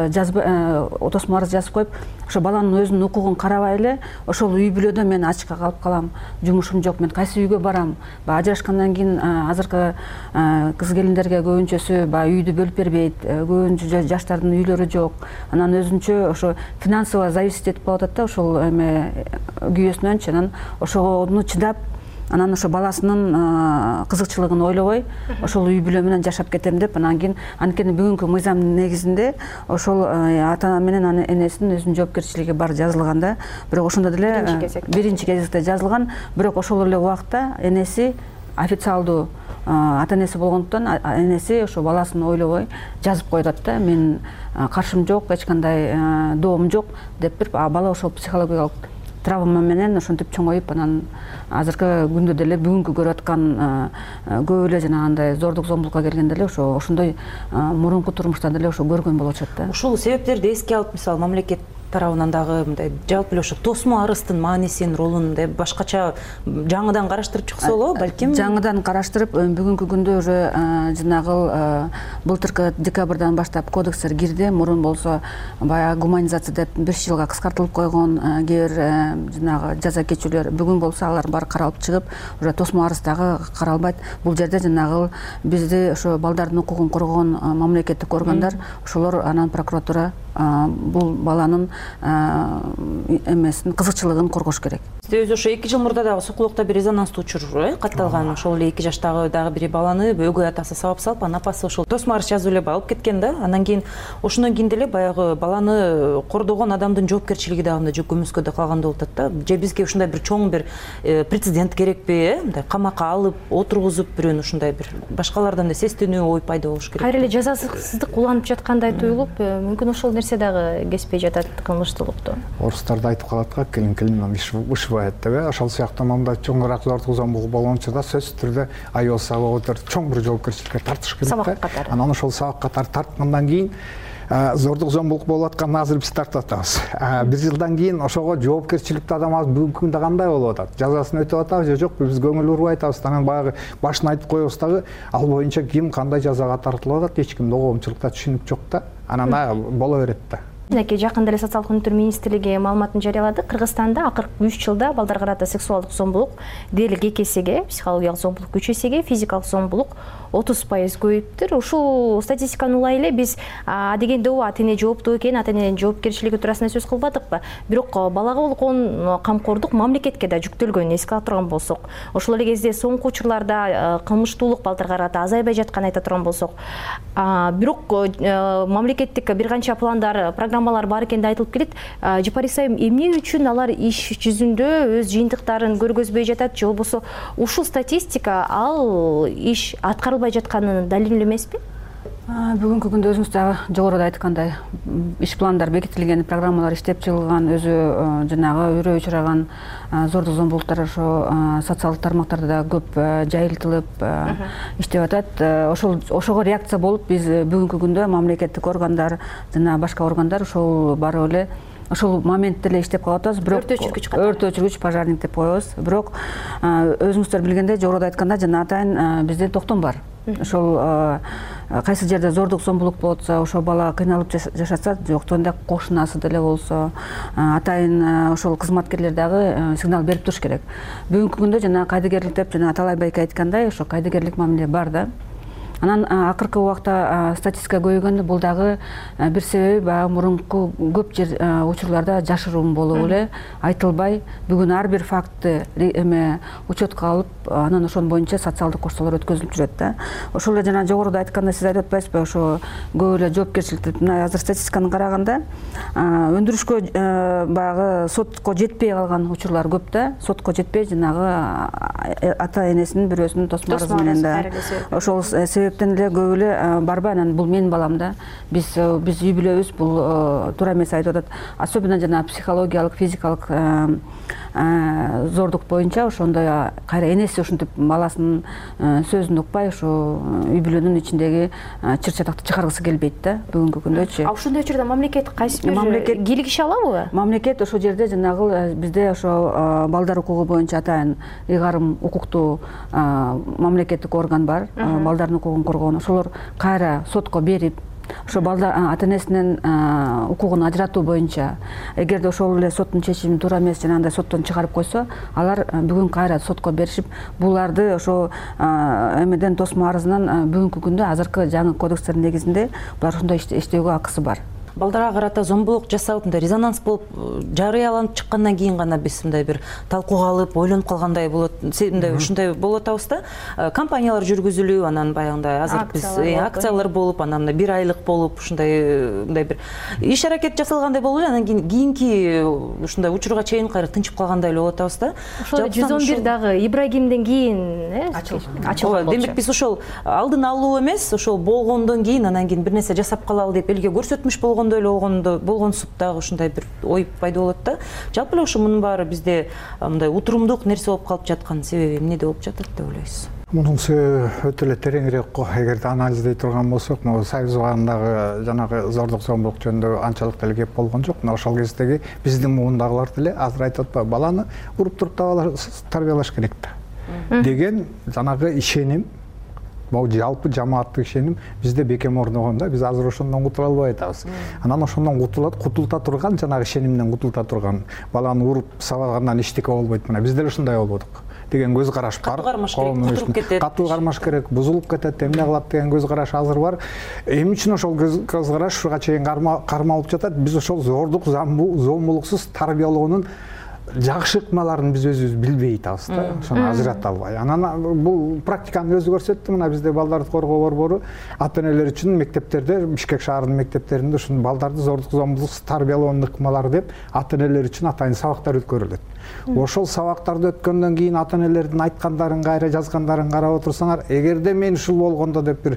тосмо арыз жазып коюп, ошо баланын өзүнүн укугун карабай эле, ошол үй бүлөдө мен ачыкка калып калам, жумушум жок, мен кайсы үйгө барам? Ажырашкандан кийин азыркы кыз келиндерге көбүнчөсү үйдү бөлүп бербейт, көбүнчө жаштардын үйлөрү жок. Анан өзүнчө ошо финансово зависеть этип калып атат да, ошол эме күйөөсүнөнчү. Анан ошону чыдап, анан ошо баласынын кызыкчылыгын ойлобой, ошол үй бүлө менен жашап кетем деп, анан кийин анткени бүгүнкү мыйзамдын негизинде ошол ата ана менен энесинин өзүнүн жоопкерчилиги бар жазылган да. Бирок ошондо деле биринчи кезекте жазылган, бирок ошол эле убакта энеси официалдуу ата энеси болгондуктан энеси ошо баласын ойлобой жазып коет да, мен каршым жок, эч кандай доом жок деп бир бала ошол психологиялык травма менен ошентип чоңоюп, анан азыркы күндө деле бүгүнкү көрүп аткан көп эле жанагындай зордук зомбулукка келгенде эле ошондой мурунку турмушта деле ошо көргөн болушат да. Ушул себептерди эске алып, мисалы мамлекет тарабынан дагы мындай жалпы эле ошо тосмо арыстын маанисин, ролун мындай башкача жаңыдан караштырып чыкса болобу, балким? Жаңыдан караштырып, бүгүнкү күндө уже жанагы былтыркы декабрдан баштап кодекстер кирди. Мурун болсо баягы гуманизация деп 5 жылга кыскартылып койгон кээ бир жанагы жаза кечүүлөр, бүгүн болсо алар баары каралып чыгып, уже тосмо арыз дагы каралбайт. Бул жерде жанагы бизди ошо балдардын укугун коргогон мамлекеттик органдар, ошолор анан прокуратура бул баланын эмесин кызыкчылыгын коргош керек. Сиз ошо 2 жыл мурда дагы Сокулукта бир резонанстуу учур катталган. Ошол эле 2 жаштагы дагы бир баланы өгөй атасы сабап салып, анын апасы ошол тосмо арыз жазып эле алып кеткен да. Андан кийин ошондон кийин деле баягы баланы кордогон адамдын жоопкерчилиги дагы мындай көмүскөдө калгандай болуп атат да. Же бизге ушундай бир чоң бир прецедент керекпи, мындай камакка алып, отургузуп бирөөнү ушундай бир башкалардан да сестенүү ой пайда болуш керек. Кайра эле жазасыздык уланып жаткандай туюлуп, мүмкүн ошол нерсе дагы кеспей жатат кылмыштуулукту. Орустарда айтып калат, келин ушубайт деп. Ошол сыяктуу мындай чоңураак зордук зомбулук болгончо да сөзсүз түрдө айыл сабагы чоң бир жоопкерчиликке тартыш керек да. Анан ошол сабак катары тарткандан кийин зордук зомбулук болуп аткан азыр биз тартып атабыз. 1 жылдан кийин ошого жоопкерчиликтүү адам азыр бүгүнкү күндө кандай болуп атат? Жазасын өтөп атабы же жок? Биз көңүл бурбай атабыз. Анан баягы башын айтып коебуз дагы, ал боюнча ким кандай жазага тартылып атат, эч кимде коомчулукта түшүнүк жок да. Анан боло берет да. Мынакей жакында эле социалдык өнүктүрүү министрлиги маалыматын жарыялады. Кыргызстанда акыркы 3 жылда балдарга карата сексуалдык зомбулук, дээрлик экесиге, психологиялык зомбулук 3 эсеге, физикалык зомбулук 30% көбөйүптүр. Ушул статистиканы улай эле биз дегенде ата эне жооптуу экен, ата эненин жоопкерчилиги туурасында сөз кылбадыкпы? Бирок балага болгон камкордук мамлекетке да жүктөлгөнүн эске ала турган болсок, ошол эле кезде соңку учурларда кылмыштуулук балдарга карата азайбай жатканын айта турган болсок, бирок мамлекеттик бир канча пландар, программалар бар экени айтылып келет. Жапарис айым, эмне үчүн алар иш жүзүндө өз жыйынтыктарын көргөзбөй жатат, же болбосо ушул статистика ал иш аткарылбай жатканын далили эмеспи? Бүгүнкү күндө өзүңүз дагы жогоруда айткандай иш пландар бекитилген, программалар иштеп чыгылган, өзү жанагы үрөй учураган зордук зомбулуктар ошо социалдык тармактарда да көп жайылтылып иштеп атат. Ошого реакция болуп биз бүгүнкү күндө мамлекеттик органдар жана башка органдар ошол барып эле ошол моментте эле иштеп калып атабыз. Бирок өрт өчүргүч, пожарник деп коебуз. Бирок өзүңүздөр билгендей, жогоруда айтканда жана атайын бизде токтом бар. Ошол кайсы жерде зордук зомбулук болуп атса, ошол бала кыйналып жашаса, жоктон кошунасы деле болсо, атайын ошол кызматкерлер дагы сигнал берип туруш керек. Бүгүнкү күндө жана кайдыгерлик деп жана Аталай байке айткандай, ошо кайдыгерлик мамиле бар да. Анан акыркы убакта статистика көбөйгөндө бул дагы бир себеби баягы мурунку көп жер учурларда жашыруун болуп эле айтылбай, бүгүн ар бир фактты учетко алып, анан ошонун боюнча социалдык курстоолор өткөзүлүп жүрөт да. Ошол эле жана жогоруда айтканда сиз айтып атпайсызбы, ошо көп эле жоопкерчиликти мына азыр статистиканы караганда өндүрүшкө баягы сотко жетпей калган учурлар көп да. Сотко жетпей жанагы ата энесинин бирөөсүнүн тосмо арызы менен да. Ошол себептен эле көп эле барбай, анан бул менин балам да. Биз үй бүлөбүз, бул туура эмес айтып атат. Особенно жана психологиялык, физикалык зордук боюнча ошондой кайра энеси ушинтип баласынын сөзүн укпай, ошо үй бүлөнүн ичиндеги чыр-чатакты чыгаргысы келбейт да бүгүнкү күндөчү. Ошондой учурда мамлекет кайсы бир кийлигише алабы? Мамлекет ошол жерде жанагы бизде ошо балдар укугу боюнча атайын ыйгарым укуктуу мамлекеттик орган бар, балдардын укугун коргоон. Ошолор кайра сотко берип, ошо балдар ата энесинин укугун ажыратуу боюнча, эгерде ошол эле соттун чечими туура эмес жана андай соттон чыгарып койсо, алар бүгүн кайра сотко беришип, буларды ошо эмеден тосмо арызынан бүгүнкү күндө азыркы жаңы кодекстердин негизинде булар ушундай иштөөгө акысы бар. Балдарга карата зомбулук жасалып, мындай резонанс болуп жарыяланып чыккандан кийин гана биз мындай бир талкууга алып, ойлонуп калгандай болот. Мындай ушундай болуп атабыз да. Компаниялар жүргүзүлүп, анан баягындай азыр биз акциялар болуп, анан бир айлык болуп, ушундай мындай бир иш аракет жасалгандай болуп, анан кийинки ушундай учурга чейин кайра тынчып калгандай эле болуп атабыз да. Ошол 111 дагы Ибрагимден кийин ачылып. Демек биз ошол алдын алуу эмес, ошол болгондон кийин анан кийин бир нерсе жасап калалы деп элге көрсөтмүш болгондой эле болгонсуп дагы ушундай бир ой пайда болот да. Жалпы эле ошо мунун баары бизде мындай утурумдук нерсе болуп калып жаткан себеби эмнеде болуп жатат деп ойлойсуз? Мунун сөзү өтө эле тереңирээк го. Эгерде анализдей турган болсок, могу Союз убагындагы жанагы зордук зомбулук жөнүндө анчалык деле кеп болгон жок. Мына ошол кездеги биздин муундагылар деле азыр айтып атпайбы, баланы уруп туруп тарбиялаш керек да деген жанагы ишеним, могу жалпы жамааттык ишеним бизде бекем орногон да. Биз азыр ошондон кутула албай атабыз. Анан ошондон кутулта турган жанагы ишенимден кутулта турган, баланы уруп сабагандан эчтеке болбойт. Мына биз деле ушундай болбодук деген көз караш бар. Катуу кармаш керек, бузулуп кетет, эмне кылат деген көз караш азыр бар. Эмне үчүн ошол көз караш ушуга чейин кармалып жатат? Биз ошол зордук, зомбулуксуз тарбиялоонун жакшы ыкмаларын биз өзүбүз билбей атабыз да. Ошону ажырата албай. Анан бул практиканын өзү көрсөттү. Мына бизде балдарды коргоо борбору ата-энелер үчүн мектептерде, Бишкек шаарынын мектептеринде ушул балдарды зордук зомбулуксуз тарбиялоонун ыкмалары деп ата-энелер үчүн атайын сабактар өткөрүлөт. Ошол сабактарды өткөндөн кийин ата-энелердин айткандарын кайра жазгандарын карап отурсаңар, эгерде мен ушул болгондо деп бир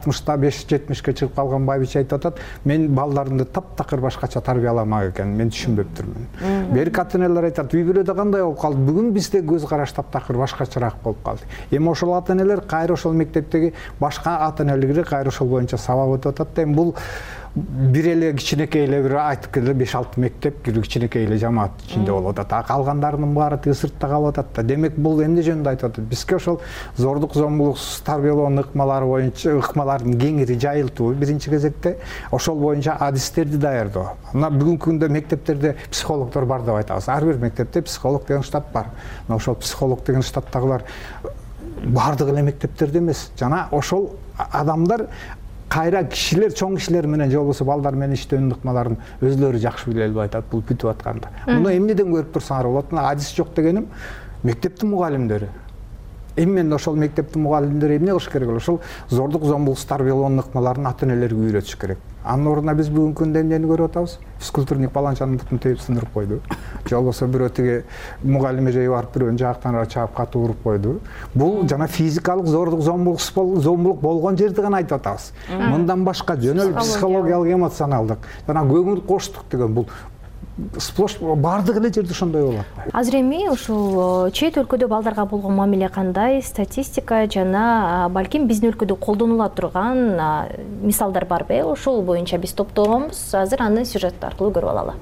65-70ке чыгып калган байбиче айтып атат, мен балдарымды таптакыр башкача тарбияламак экен, мен түшүнбөптүрмүн. Берки ата-энелер айтат, үй бүлөдө кандай болуп калды? Бүгүн бизде көз караш таптакыр башкачараак болуп калды. Эми ошол ата-энелер кайра ошол мектептеги башка ата-энелер кайра ошол боюнча сабак өтүп атат да. Эми бул бир эле кичинекей эле бир айтып келе 5-6 мектеп кичинекей эле жамаат ичинде болуп атат. Калгандарынын баары тиги сыртта калып атат да. Демек бул эмне жөнүндө айтып атат? Бизге ошол зордук зомбулуксуз тарбиялоонун ыкмалары боюнча ыкмалардын кеңири жайылтуу биринчи кезекте, ошол боюнча адистерди даярдоо. Мына бүгүнкү күндө мектептерде психологдор бар деп айтабыз. Ар бир мектепте психолог деген штат бар. Мына ошол психолог деген штаттагылар бардык эле мектептерде эмес. Жана ошол адамдар кайра кишилер, чоң кишилер менен же болбосо балдар менен иштөөнүн ыкмаларын өзлөрү жакшы биле албай атат, бул бүтүп атканда. Муну эмнеден көрүп турсаңар болот? Мына адис жок дегеним мектептин мугалимдери. Эми ошол мектептин мугалимдери эмне кылыш керек? Ошол зордук зомбулуксуз тарбиялоонун ыкмаларын ата-энелерге үйрөтүш керек. Анын ордуна биз бүгүнкү күндө эмнени көрүп атабыз? Физкультурник баланчанын бутун терип сындырып койду. Же болбосо бирөө тиги мугалим эжеги барып бирөөнү жактан чаап катуу уруп койду. Бул жана физикалык зордук зомбулук болгон жерди гана айтып атабыз. Мындан башка жөнөкөй психологиялык, эмоционалдык жана көңүл коштук деген бул сплош бардык эле жерде ошондой болот. Азыр эми ушул чет өлкөдө балдарга болгон мамиле кандай, статистика жана балким биздин өлкөдө колдонула турган мисалдар барбы? Ошол боюнча биз топтогонбуз. Азыр аны сюжет аркылуу көрүп алалы.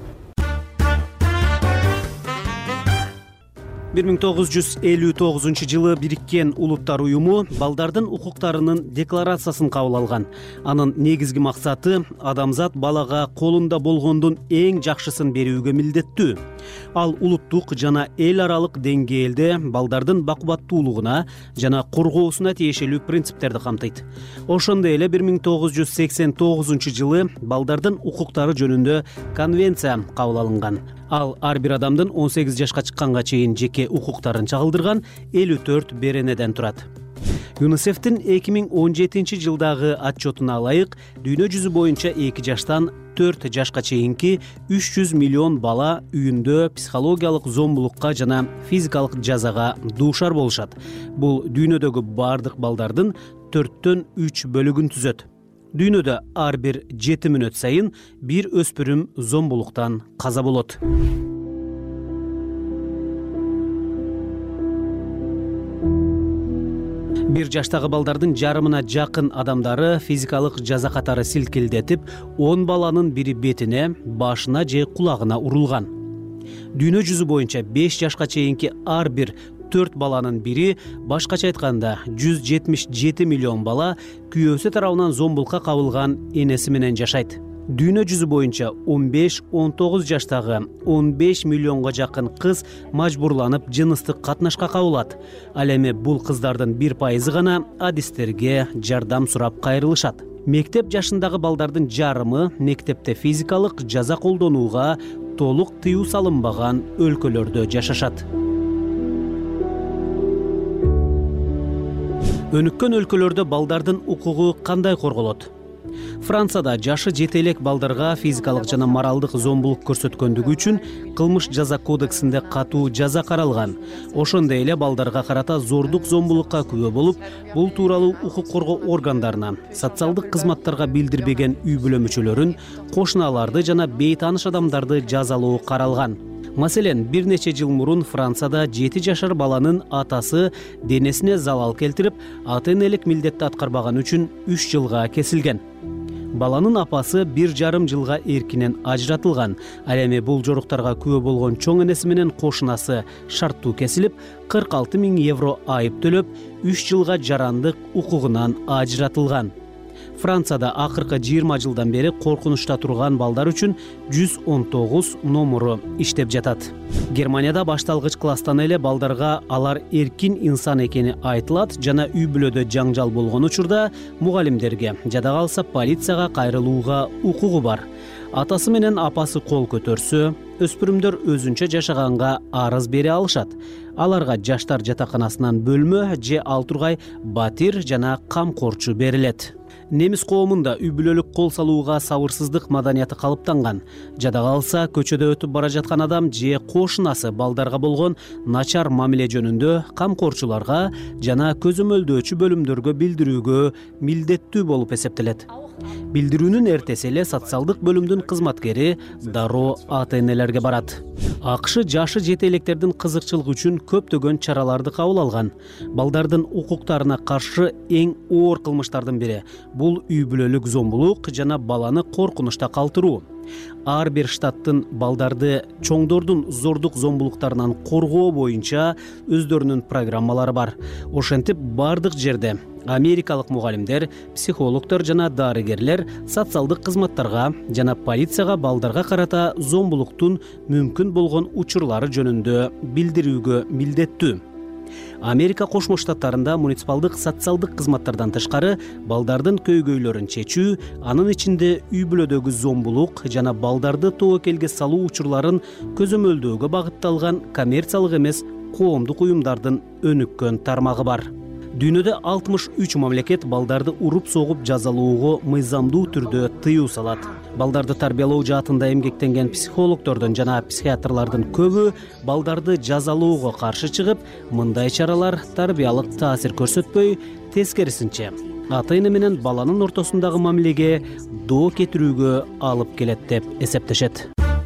1959 Бириккен Улуттар уюму балдардын укуктарынын декларациясын кабыл алган. Анын негизги максаты адамзат балага колунда болгондун эң жакшысын берүүгө милдеттүү. Ал улуттук жана эл аралык деңгээлде балдардын бакубаттуулугуна жана коргоосуна тиешелүү принциптерди камтыйт. Ошондой эле 1989 балдардын укуктары жөнүндө конвенция кабыл алынган. Ал ар бир адамдын 18 жашка чыкканга чейин жеке укуктарын чагылдырган 54 беренеден турат. ЮНИСЕФтин 2017 жылдагы отчетуна ылайык, дүйнө жүзү боюнча 2 жаштан 4 жашка чейинки 300 миллион бала үйүндө психологиялык зомбулукка жана физикалык жазага дуушар болушат. Бул дүйнөдөгү бардык балдардын 4/3 бөлүгүн түзөт. Дүйнөдө ар бир 7 мүнөт сайын бир өспүрүм зомбулуктан каза болот. Бир жаштагы балдардын жарымына жакын адамдары физикалык жаза катары силкилдетип, 10 баланын бири бетине, башына же кулагына урулган. Дүйнө жүзү боюнча 5 жашка чейинки ар бир 4 баланын бири, башкача айтканда 177 миллион бала күйөөсү тарабынан зомбулукка кабылган энеси менен жашайт. Дүйнө жүзү боюнча 15-19 жаштагы 15 миллионго жакын кыз мажбурланып жыныстык катнашка кабылат. Ал эми бул кыздардын 1% гана адистерге жардам сурап кайрылышат. Мектеп жашындагы балдардын жарымы мектепте физикалык жаза колдонууга толук тыюу салынбаган өлкөлөрдө жашашат. Өнүккөн өлкөлөрдө балдардын укугу кандай корголот? Францияда жашы жете элек балдарга физикалык жана моралдык зомбулук көрсөткөндүгү үчүн кылмыш жаза кодексинде катуу жаза каралган. Ошондой эле балдарга карата зордук зомбулукка күбө болуп, бул тууралуу укук коргоо органдарына, социалдык кызматтарга билдирбеген үй бүлө мүчөлөрүн, кошуналарды жана бейтааныш адамдарды жазалоо каралган. Маселен, бир нече жыл мурун Францияда 7 жашар баланын атасы денесине залал келтирип, ата-энелик милдетти аткарбаган үчүн 3 жылга кесилген. Баланын апасы 1,5 жылга эркинен ажыратылган. Ал эми бул жоруктарга күбө болгон чоң энеси менен кошунасы шарттуу кесилип, 46 000 евро айып төлөп, 3 жылга жарандык укугунан ажыратылган. Францияда акыркы 20 жылдан бери коркунучта турган балдар үчүн 119 номуру иштеп жатат. Германияда башталгыч класстан эле балдарга алар эркин инсан экени айтылат жана үй бүлөдө жаңжал болгон учурда мугалимдерге, жада калса полицияга кайрылууга укугу бар. Атасы менен апасы кол көтөрсө, өспүрүмдөр өзүнчө жашаганга арыз бере алышат. Аларга жаштар жатаканасынан бөлмө же ал тургай батир жана камкорчу берилет. Немис коомунда үй бүлөлүк кол салууга сабырсыздык маданияты калыптанган. Жада калса көчөдө өтүп бара жаткан адам же кошунасы балдарга болгон начар мамиле жөнүндө камкорчуларга жана көзөмөлдөөчү бөлүмдөргө билдирүүгө милдеттүү болуп эсептелет. Билдирүүнүн эртеси эле социалдык бөлүмдүн кызматкери дароо ата-энелерге барат. АКШ жашы жете электердин кызыкчылыгы үчүн көптөгөн чараларды кабыл алган. Балдардын укуктарына каршы эң оор кылмыштардын бири бул үй бүлөлүк зомбулук жана баланы коркунучта калтыруу. Ар бир штаттын балдарды чоңдордун зордук зомбулуктарынан коргоо боюнча өздөрүнүн программалары бар. Ошентип бардык жерде америкалык мугалимдер, психологдор жана дарыгерлер социалдык кызматтарга жана полицияга балдарга карата зомбулуктун мүмкүн болгон учурлары жөнүндө билдирүүгө милдеттүү. Америка Кошмо Штаттарында муниципалдык социалдык кызматтардан тышкары балдардын көйгөйлөрүн чечүү, анын ичинде үй бүлөдөгү зомбулук жана балдарды тобокелге салуу учурларын көзөмөлдөөгө багытталган коммерциялык эмес коомдук уюмдардын өнүккөн тармагы бар. Дүйнөдө 63 мамлекет балдарды уруп согуп жазалоого мыйзамдуу түрдө тыюу салат. Балдарды тарбиялоо жаатында эмгектенген психологдордун жана психиатрлардын көбү балдарды жазалоого каршы чыгып, мындай чаралар тарбиялык таасир көрсөтпөй, тескерисинче ата-эне менен баланын ортосундагы мамилеге доо кетирүүгө алып келет деп эсептешет.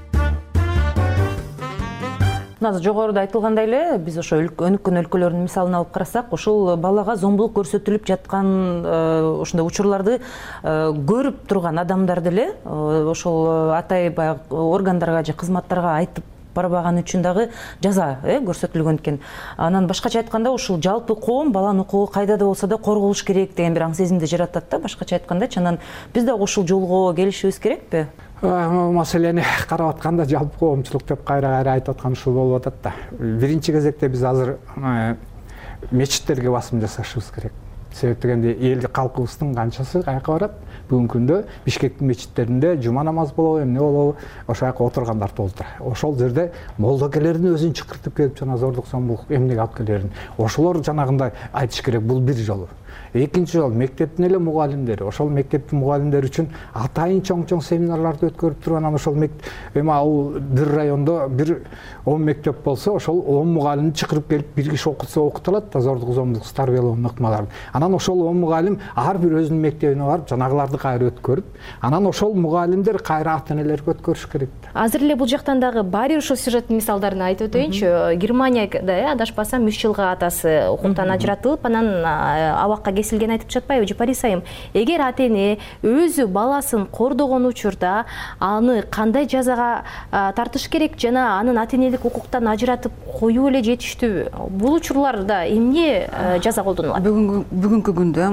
Жогоруда айтылгандай эле, биз ошо өнүккөн өлкөлөрдүн мисалын алып карасак, ушул балага зомбулук көрсөтүлүп жаткан ушундай учурларды көрүп турган адамдар деле ошол атай баягы органдарга же кызматтарга айтып барбаган үчүн дагы жаза көрсөтүлгөн экен. Анан башкача айтканда ушул жалпы коом баланын укугу кайда да болсо да корголуш керек деген бир аң сезимди жаратат да, башкача айткандачы. Анан биз дагы ушул жолго келишибиз керекпи? Маселени карап атканда жалпы коомчулук деп кайра айтып аткан ушул болуп атат да. Биринчи кезекте биз азыр мечиттерге басым жасашыбыз керек. Себеп дегенде элди калкыбыздын канчасы каяка барат? Бүгүнкү күндө Бишкектин мечиттеринде жума намаз болобу, эмне болобу, ошол жака отургандар толтура. Ошол жерде молдокелердин өзүн чакыртып келип жана зордук зомбулук эмнеге алып келерин. Ошолор жанагындай айтыш керек, бул бир жолу. Экинчи жол мектептин эле мугалимдери, ошол мектептин мугалимдери үчүн атайын чоң семинарларды өткөрүп турган, ошол эми ал бир райондо бир 10 мектеп болсо, ошол 10 мугалимди чакырып келип бир киши окутса окутулат да зордук зомбулук тарбиялоонун ыкмаларын. Анан ошол 10 мугалим ар бир өзүнүн мектебине барып, жанагыларды кайра өткөрүп, анан ошол мугалимдер кайра ата-энелерге өткөрүш керек. Азыр эле бул жактан дагы баары ушул сюжеттин мисалдарын айтып өтөйүнчү. Германияда адашпасам 3 жылга атасы укуктан ажыратылып, анан абакка кесилген айтып жатпайбы же Парис айым? Эгер ата-эне өзү баласын кордогон учурда аны кандай жазага тартыш керек жана анын ата-энелик укуктан ажыратып коюу эле жетиштүүбү? Бул учурларда эмне жаза колдонулат? Бүгүнкү күндө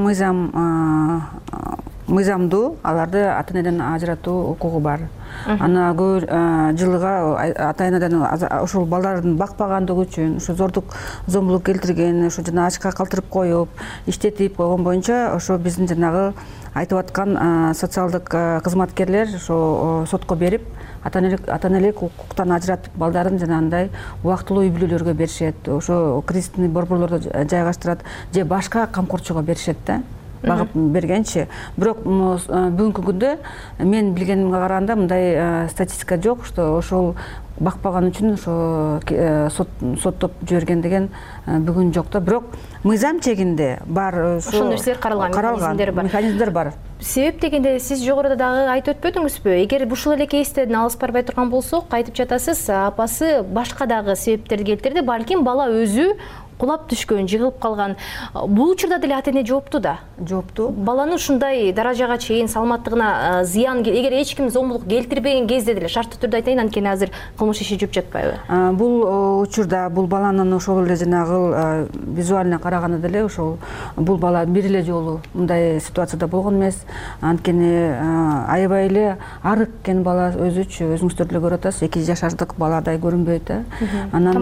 мыйзамдуу аларды ата-энеден ажыратуу укугу бар. Ана жылыга ата-энеден ошол балдардын бакпагандыгы үчүн, ушу зордук зомбулук келтирген, ушу жана ачка калтырып коюп, иштетип койгон боюнча ошо биздин жанагы айтып аткан социалдык кызматкерлер ошо сотко берип, ата-энелик укуктан ажыратып балдарын жанагындай убактылуу үй бүлөлөргө беришет, ошо кризисный борборлордо жайгаштырат же башка камкорчуга беришет да. багып бергенчи. Бирок бүгүнкү күндө мен билгенимге караганда мындай статистика жок, что ошол бакпаган үчүн ошо соттоп жиберген деген бүгүн жок да. Бирок мыйзам чегинде бар ошол нерселер каралган, механизмдер бар. Себеп дегенде сиз жогоруда дагы айтып өтпөдүңүзбү? Эгер ушул эле кейстен алыс барбай турган болсок, айтып жатасыз, апасы башка дагы себептерди келтирди, балким бала өзү кулап түшкөн, жыгылып калган. Бул учурда деле ата-эне жоопту да. Жоопту. Баланы ушундай даражага чейин саламаттыгына зыян, эгер эч ким зомбулук келтирбеген кезде деле шарттуу түрдө айтайын, анткени азыр кылмыш иши жүрүп жатпайбы? Бул учурда бул баланын ошол эле жанагы визуально караганда деле ошол бул бала бир эле жолу мындай ситуацияда болгон эмес. Анткени аябай эле арык экен бала өзүчү, өзүңүздөр деле көрүп атасыз, 2 жашардык баладай көрүнбөйт да. Анан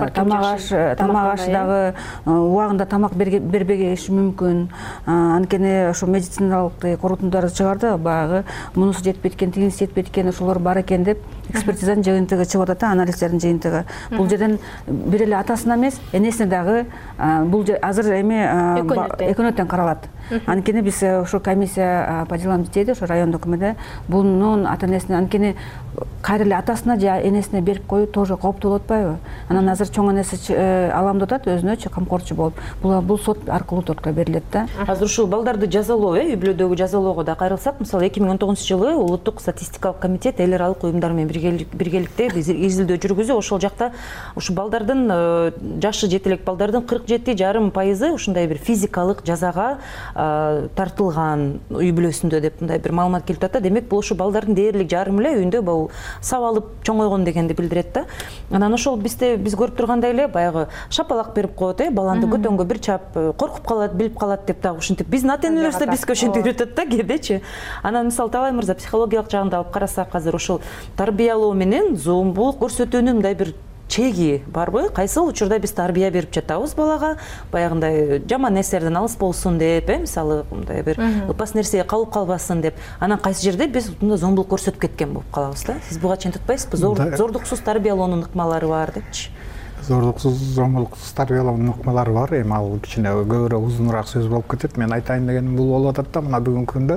тамак аш дагы убагында тамак бербегениши мүмкүн. Анткени ошо медициналык корутундарды чыгарды, баягы мунусу жетпейт экен, тигинси жетпейт экен, ошолор бар экен деп экспертизанын жыйынтыгы чыгып атат, анализдердин жыйынтыгы. Бул жерден бир эле атасына эмес, энесине дагы бул азыр эми экөөнөтөн каралат. Анткени биз ошо комиссия по делам детей ошо райондук өкмөтү бунун ата-энесине, анткени кайра эле атасына же энесине берип коюу тоже кооптуу болуп атпайбы? Анан азыр чоң энеси аламдап атат, өзүнөчү камкорчу болуп. Бул сот аркылуу только берилет да. Азыр ушул балдарды жазалоо, үй бүлөдөгү жазалоого да кайрылсак, мисалы 2019-жылы Улуттук статистикалык комитет эл аралык уюмдар менен биргеликте изилдөө жүргүзүп, ошол жакта ушу балдардын жашы жете элек балдардын 47,5% ушундай бир физикалык жазага тартылган үй бүлөсүндө деп мындай бир маалымат келип атат. Демек бул ушу балдардын дээрлик жарымы эле үйүндө бул сабалып чоңойгон дегенди билдирет да. Анан ошол биз көрүп тургандай эле баягы шапалак берип коет, баланды көтөнгө бир чап, коркуп калат, билип калат деп дагы ушинтип биздин ата-энелерибиз да бизге ошентип үйрөтөт да кээдечи. Анан мисалы Талай мырза психологиялык жагында алып карасак, азыр ошол тарбиялоо менен зомбулук көрсөтүүнүн мындай бир чеги барбы? Кайсыл учурда биз тарбия берип жатабыз балага, баягындай жаман нерселерден алыс болсун деп, мисалы мындай бир ыпас нерсеге калып калбасын деп. Анан кайсы жерде биз зомбулук көрсөтүп кеткен болуп калабыз да. Сиз буга чейин татпайсызбы? Зордуксуз тарбиялоонун ыкмалары бар депчи. Зордуксуз, зомбулуксуз тарбиялоонун ыкмалары бар. Эми ал кичине көбүрөөк узунураак сөз болуп кетет. Мен айтайын дегеним бул болуп атат да, мына бүгүнкү күндө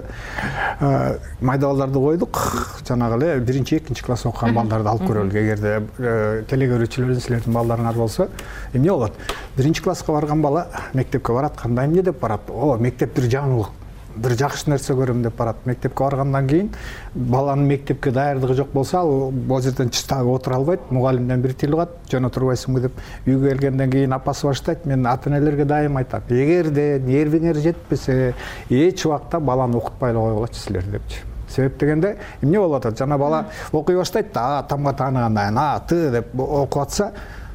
майда балдарды койдук. Жанагы эле 1-2 класс окуган балдарды алып көрөлүк. Эгерде телекөрүүчүлөрдүн силердин балдарыңар болсо, эмне болот? 1-класска барган бала мектепке барат, кандай эмне деп барат? О, мектептир жаңылык. Бир жакшы нерсе көрөм деп барат. Мектепке баргандан кийин баланын мектепке даярдыгы жок болсо, ал бул жерден чистага отура албайт, мугалимден бир тил угат, жана турбайсыңбы деп. Үйгө келгенден кийин апасы баштайт. Мен ата-энелерге дайым айтам: эгерде нервиңер жетпесе, эч убакта баланы окутпай эле койгулачы силер депчи. Себеп дегенде эмне болуп атат? Жана бала окуй баштайт да, тамга тааныгандай, ты деп окуп атса,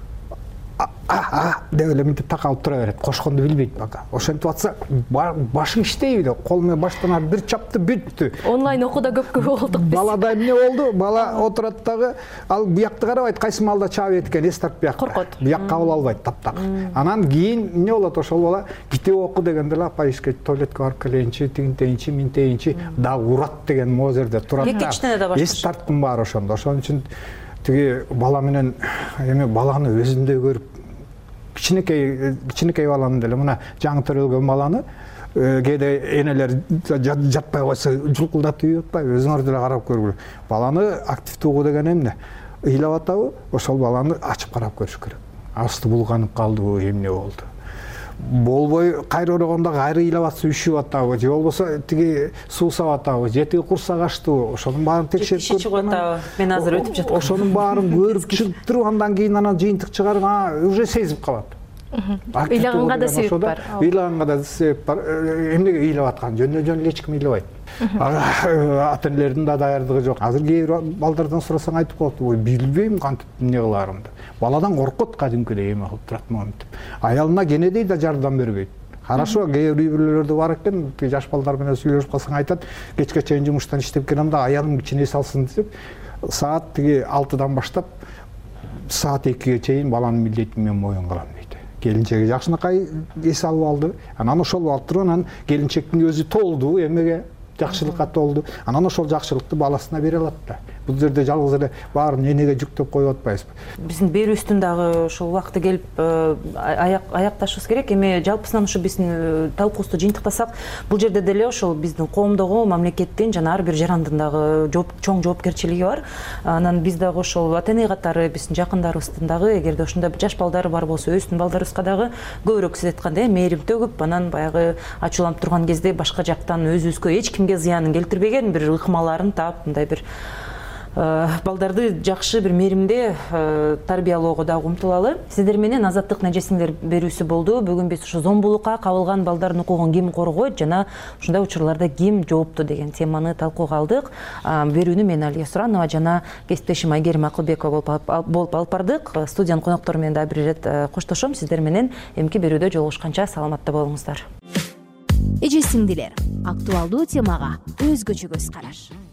деп эле мынтип такалып тура берет, кошконду билбейт бака. Ошентип атса, башың иштейби, кол менен баштан алып бир чапты бүттү. Онлайн окууда көп болдук биз. Балада эмне болду? Бала отурат дагы, ал буякты карабайт, кайсы малда чаап эткени эс тартып буякка. Коркот. Буяк кабыл албайт таптак. Анан кийин эмне болот? Ошол бала китеп оку дегенде эле апа ишке туалетке барып келейинчи, тигинтейинчи, минтейинчи, дагы урат деген могу жерде турат да. Эс тарттым баары ошондо. Ошон үчүн тиги бала менен эми баланы өзүндөй көрүп, кичинекей баланы деле мына жаңы төрөлгөн баланы кээде энелер жатпай койсо жулкулдатып үйүп атпайбы? Өзүңөр деле карап көргүлө. Баланы активдүү угуу деген эмне? Ыйлап атабы? Ошол баланы ачып карап көрүш керек. Асты булганып калдыбы, эмне болду? Болбой кайра орогондо кайра ыйлап атса үшүп атабы, же болбосо тиги суу сап атабы, же тиги курсак ачтыбы? Ошонун баарын текшерип чыгып атабы? Мен азыр өтүп жаткан. Ошонун баарын көрүп чыгып туруп, андан кийин анан жыйынтык чыгарып, уже сезип калат. Ыйлаганга да себеп бар. Ыйлаганга да себеп бар. Эмнеге ыйлап аткан? Жөн эле эч ким ыйлабайт. Ата-энелердин да даярдыгы жок. Азыр кээ бир балдардан сурасаң айтып коет, ой, билбейм кантип эмне кыларымды. Баладан коркот кадимкидей эме кылып турат моментип. Аялына кенедей да жардам бербейт. Хорошо, кээ бир үй-бүлөлөрдө бар экен, жаш балдар менен сүйлөшүп калсаң айтат, кечке чейин жумуштан иштеп келем да аялым кичине эс алсын деп, саат тиги 6-дан баштап саат 2-ге чейин баланын милдетин мен моюн кылам дейт. Келинчеги жакшынакай эс алып алды. Анан ошол алып туруп, анан келинчектин өзү толду, эмеге жакшылыкка толду. Анан ошол жакшылыкты баласына бере алат да. бул жерде жалгыз эле баарын энеге жүктөп коюп атпайбызбы. Биздин берүүбүздүн дагы ушул убакыты келип аякташыбыз керек. Эми жалпысынан ушу биздин талкуубузду жыйынтыктасак, бул жерде деле ошол биздин коомдогу, мамлекеттин жана ар бир жарандын дагы чоң жоопкерчилиги бар. Анан биз дагы ошол ата эне катары биздин жакындарыбыздын дагы эгерде ошондой жаш балдары бар болсо, өзүбүздүн балдарыбызга дагы көбүрөөк сиз айткандай мээрим төгүп, анан баягы ачууланып турган кезде башка жактан өзүбүзгө эч кимге зыянын келтирбеген бир ыкмаларын таап, мындай бир балдарды жакшы бир мээримде тарбиялоого дагы умтулалы. Сиздер менен азаттык нажесиңдер берүүсү болду. Бүгүн биз ушу зомбулукка кабылган балдардын укугун ким коргойт жана ушундай учурларда ким жооптуу деген теманы талкууга алдык. Берүүнү мен Алия Суранова жана кесиптешим Айгерим Акылбекова болуп алып бардык. Студиянын коноктору менен дагы бир ирет коштошом. Сиздер менен эмки берүүдө жолугушканча саламатта болуңуздар. Эже сиңдилер, актуалдуу темага өзгөчө көз караш.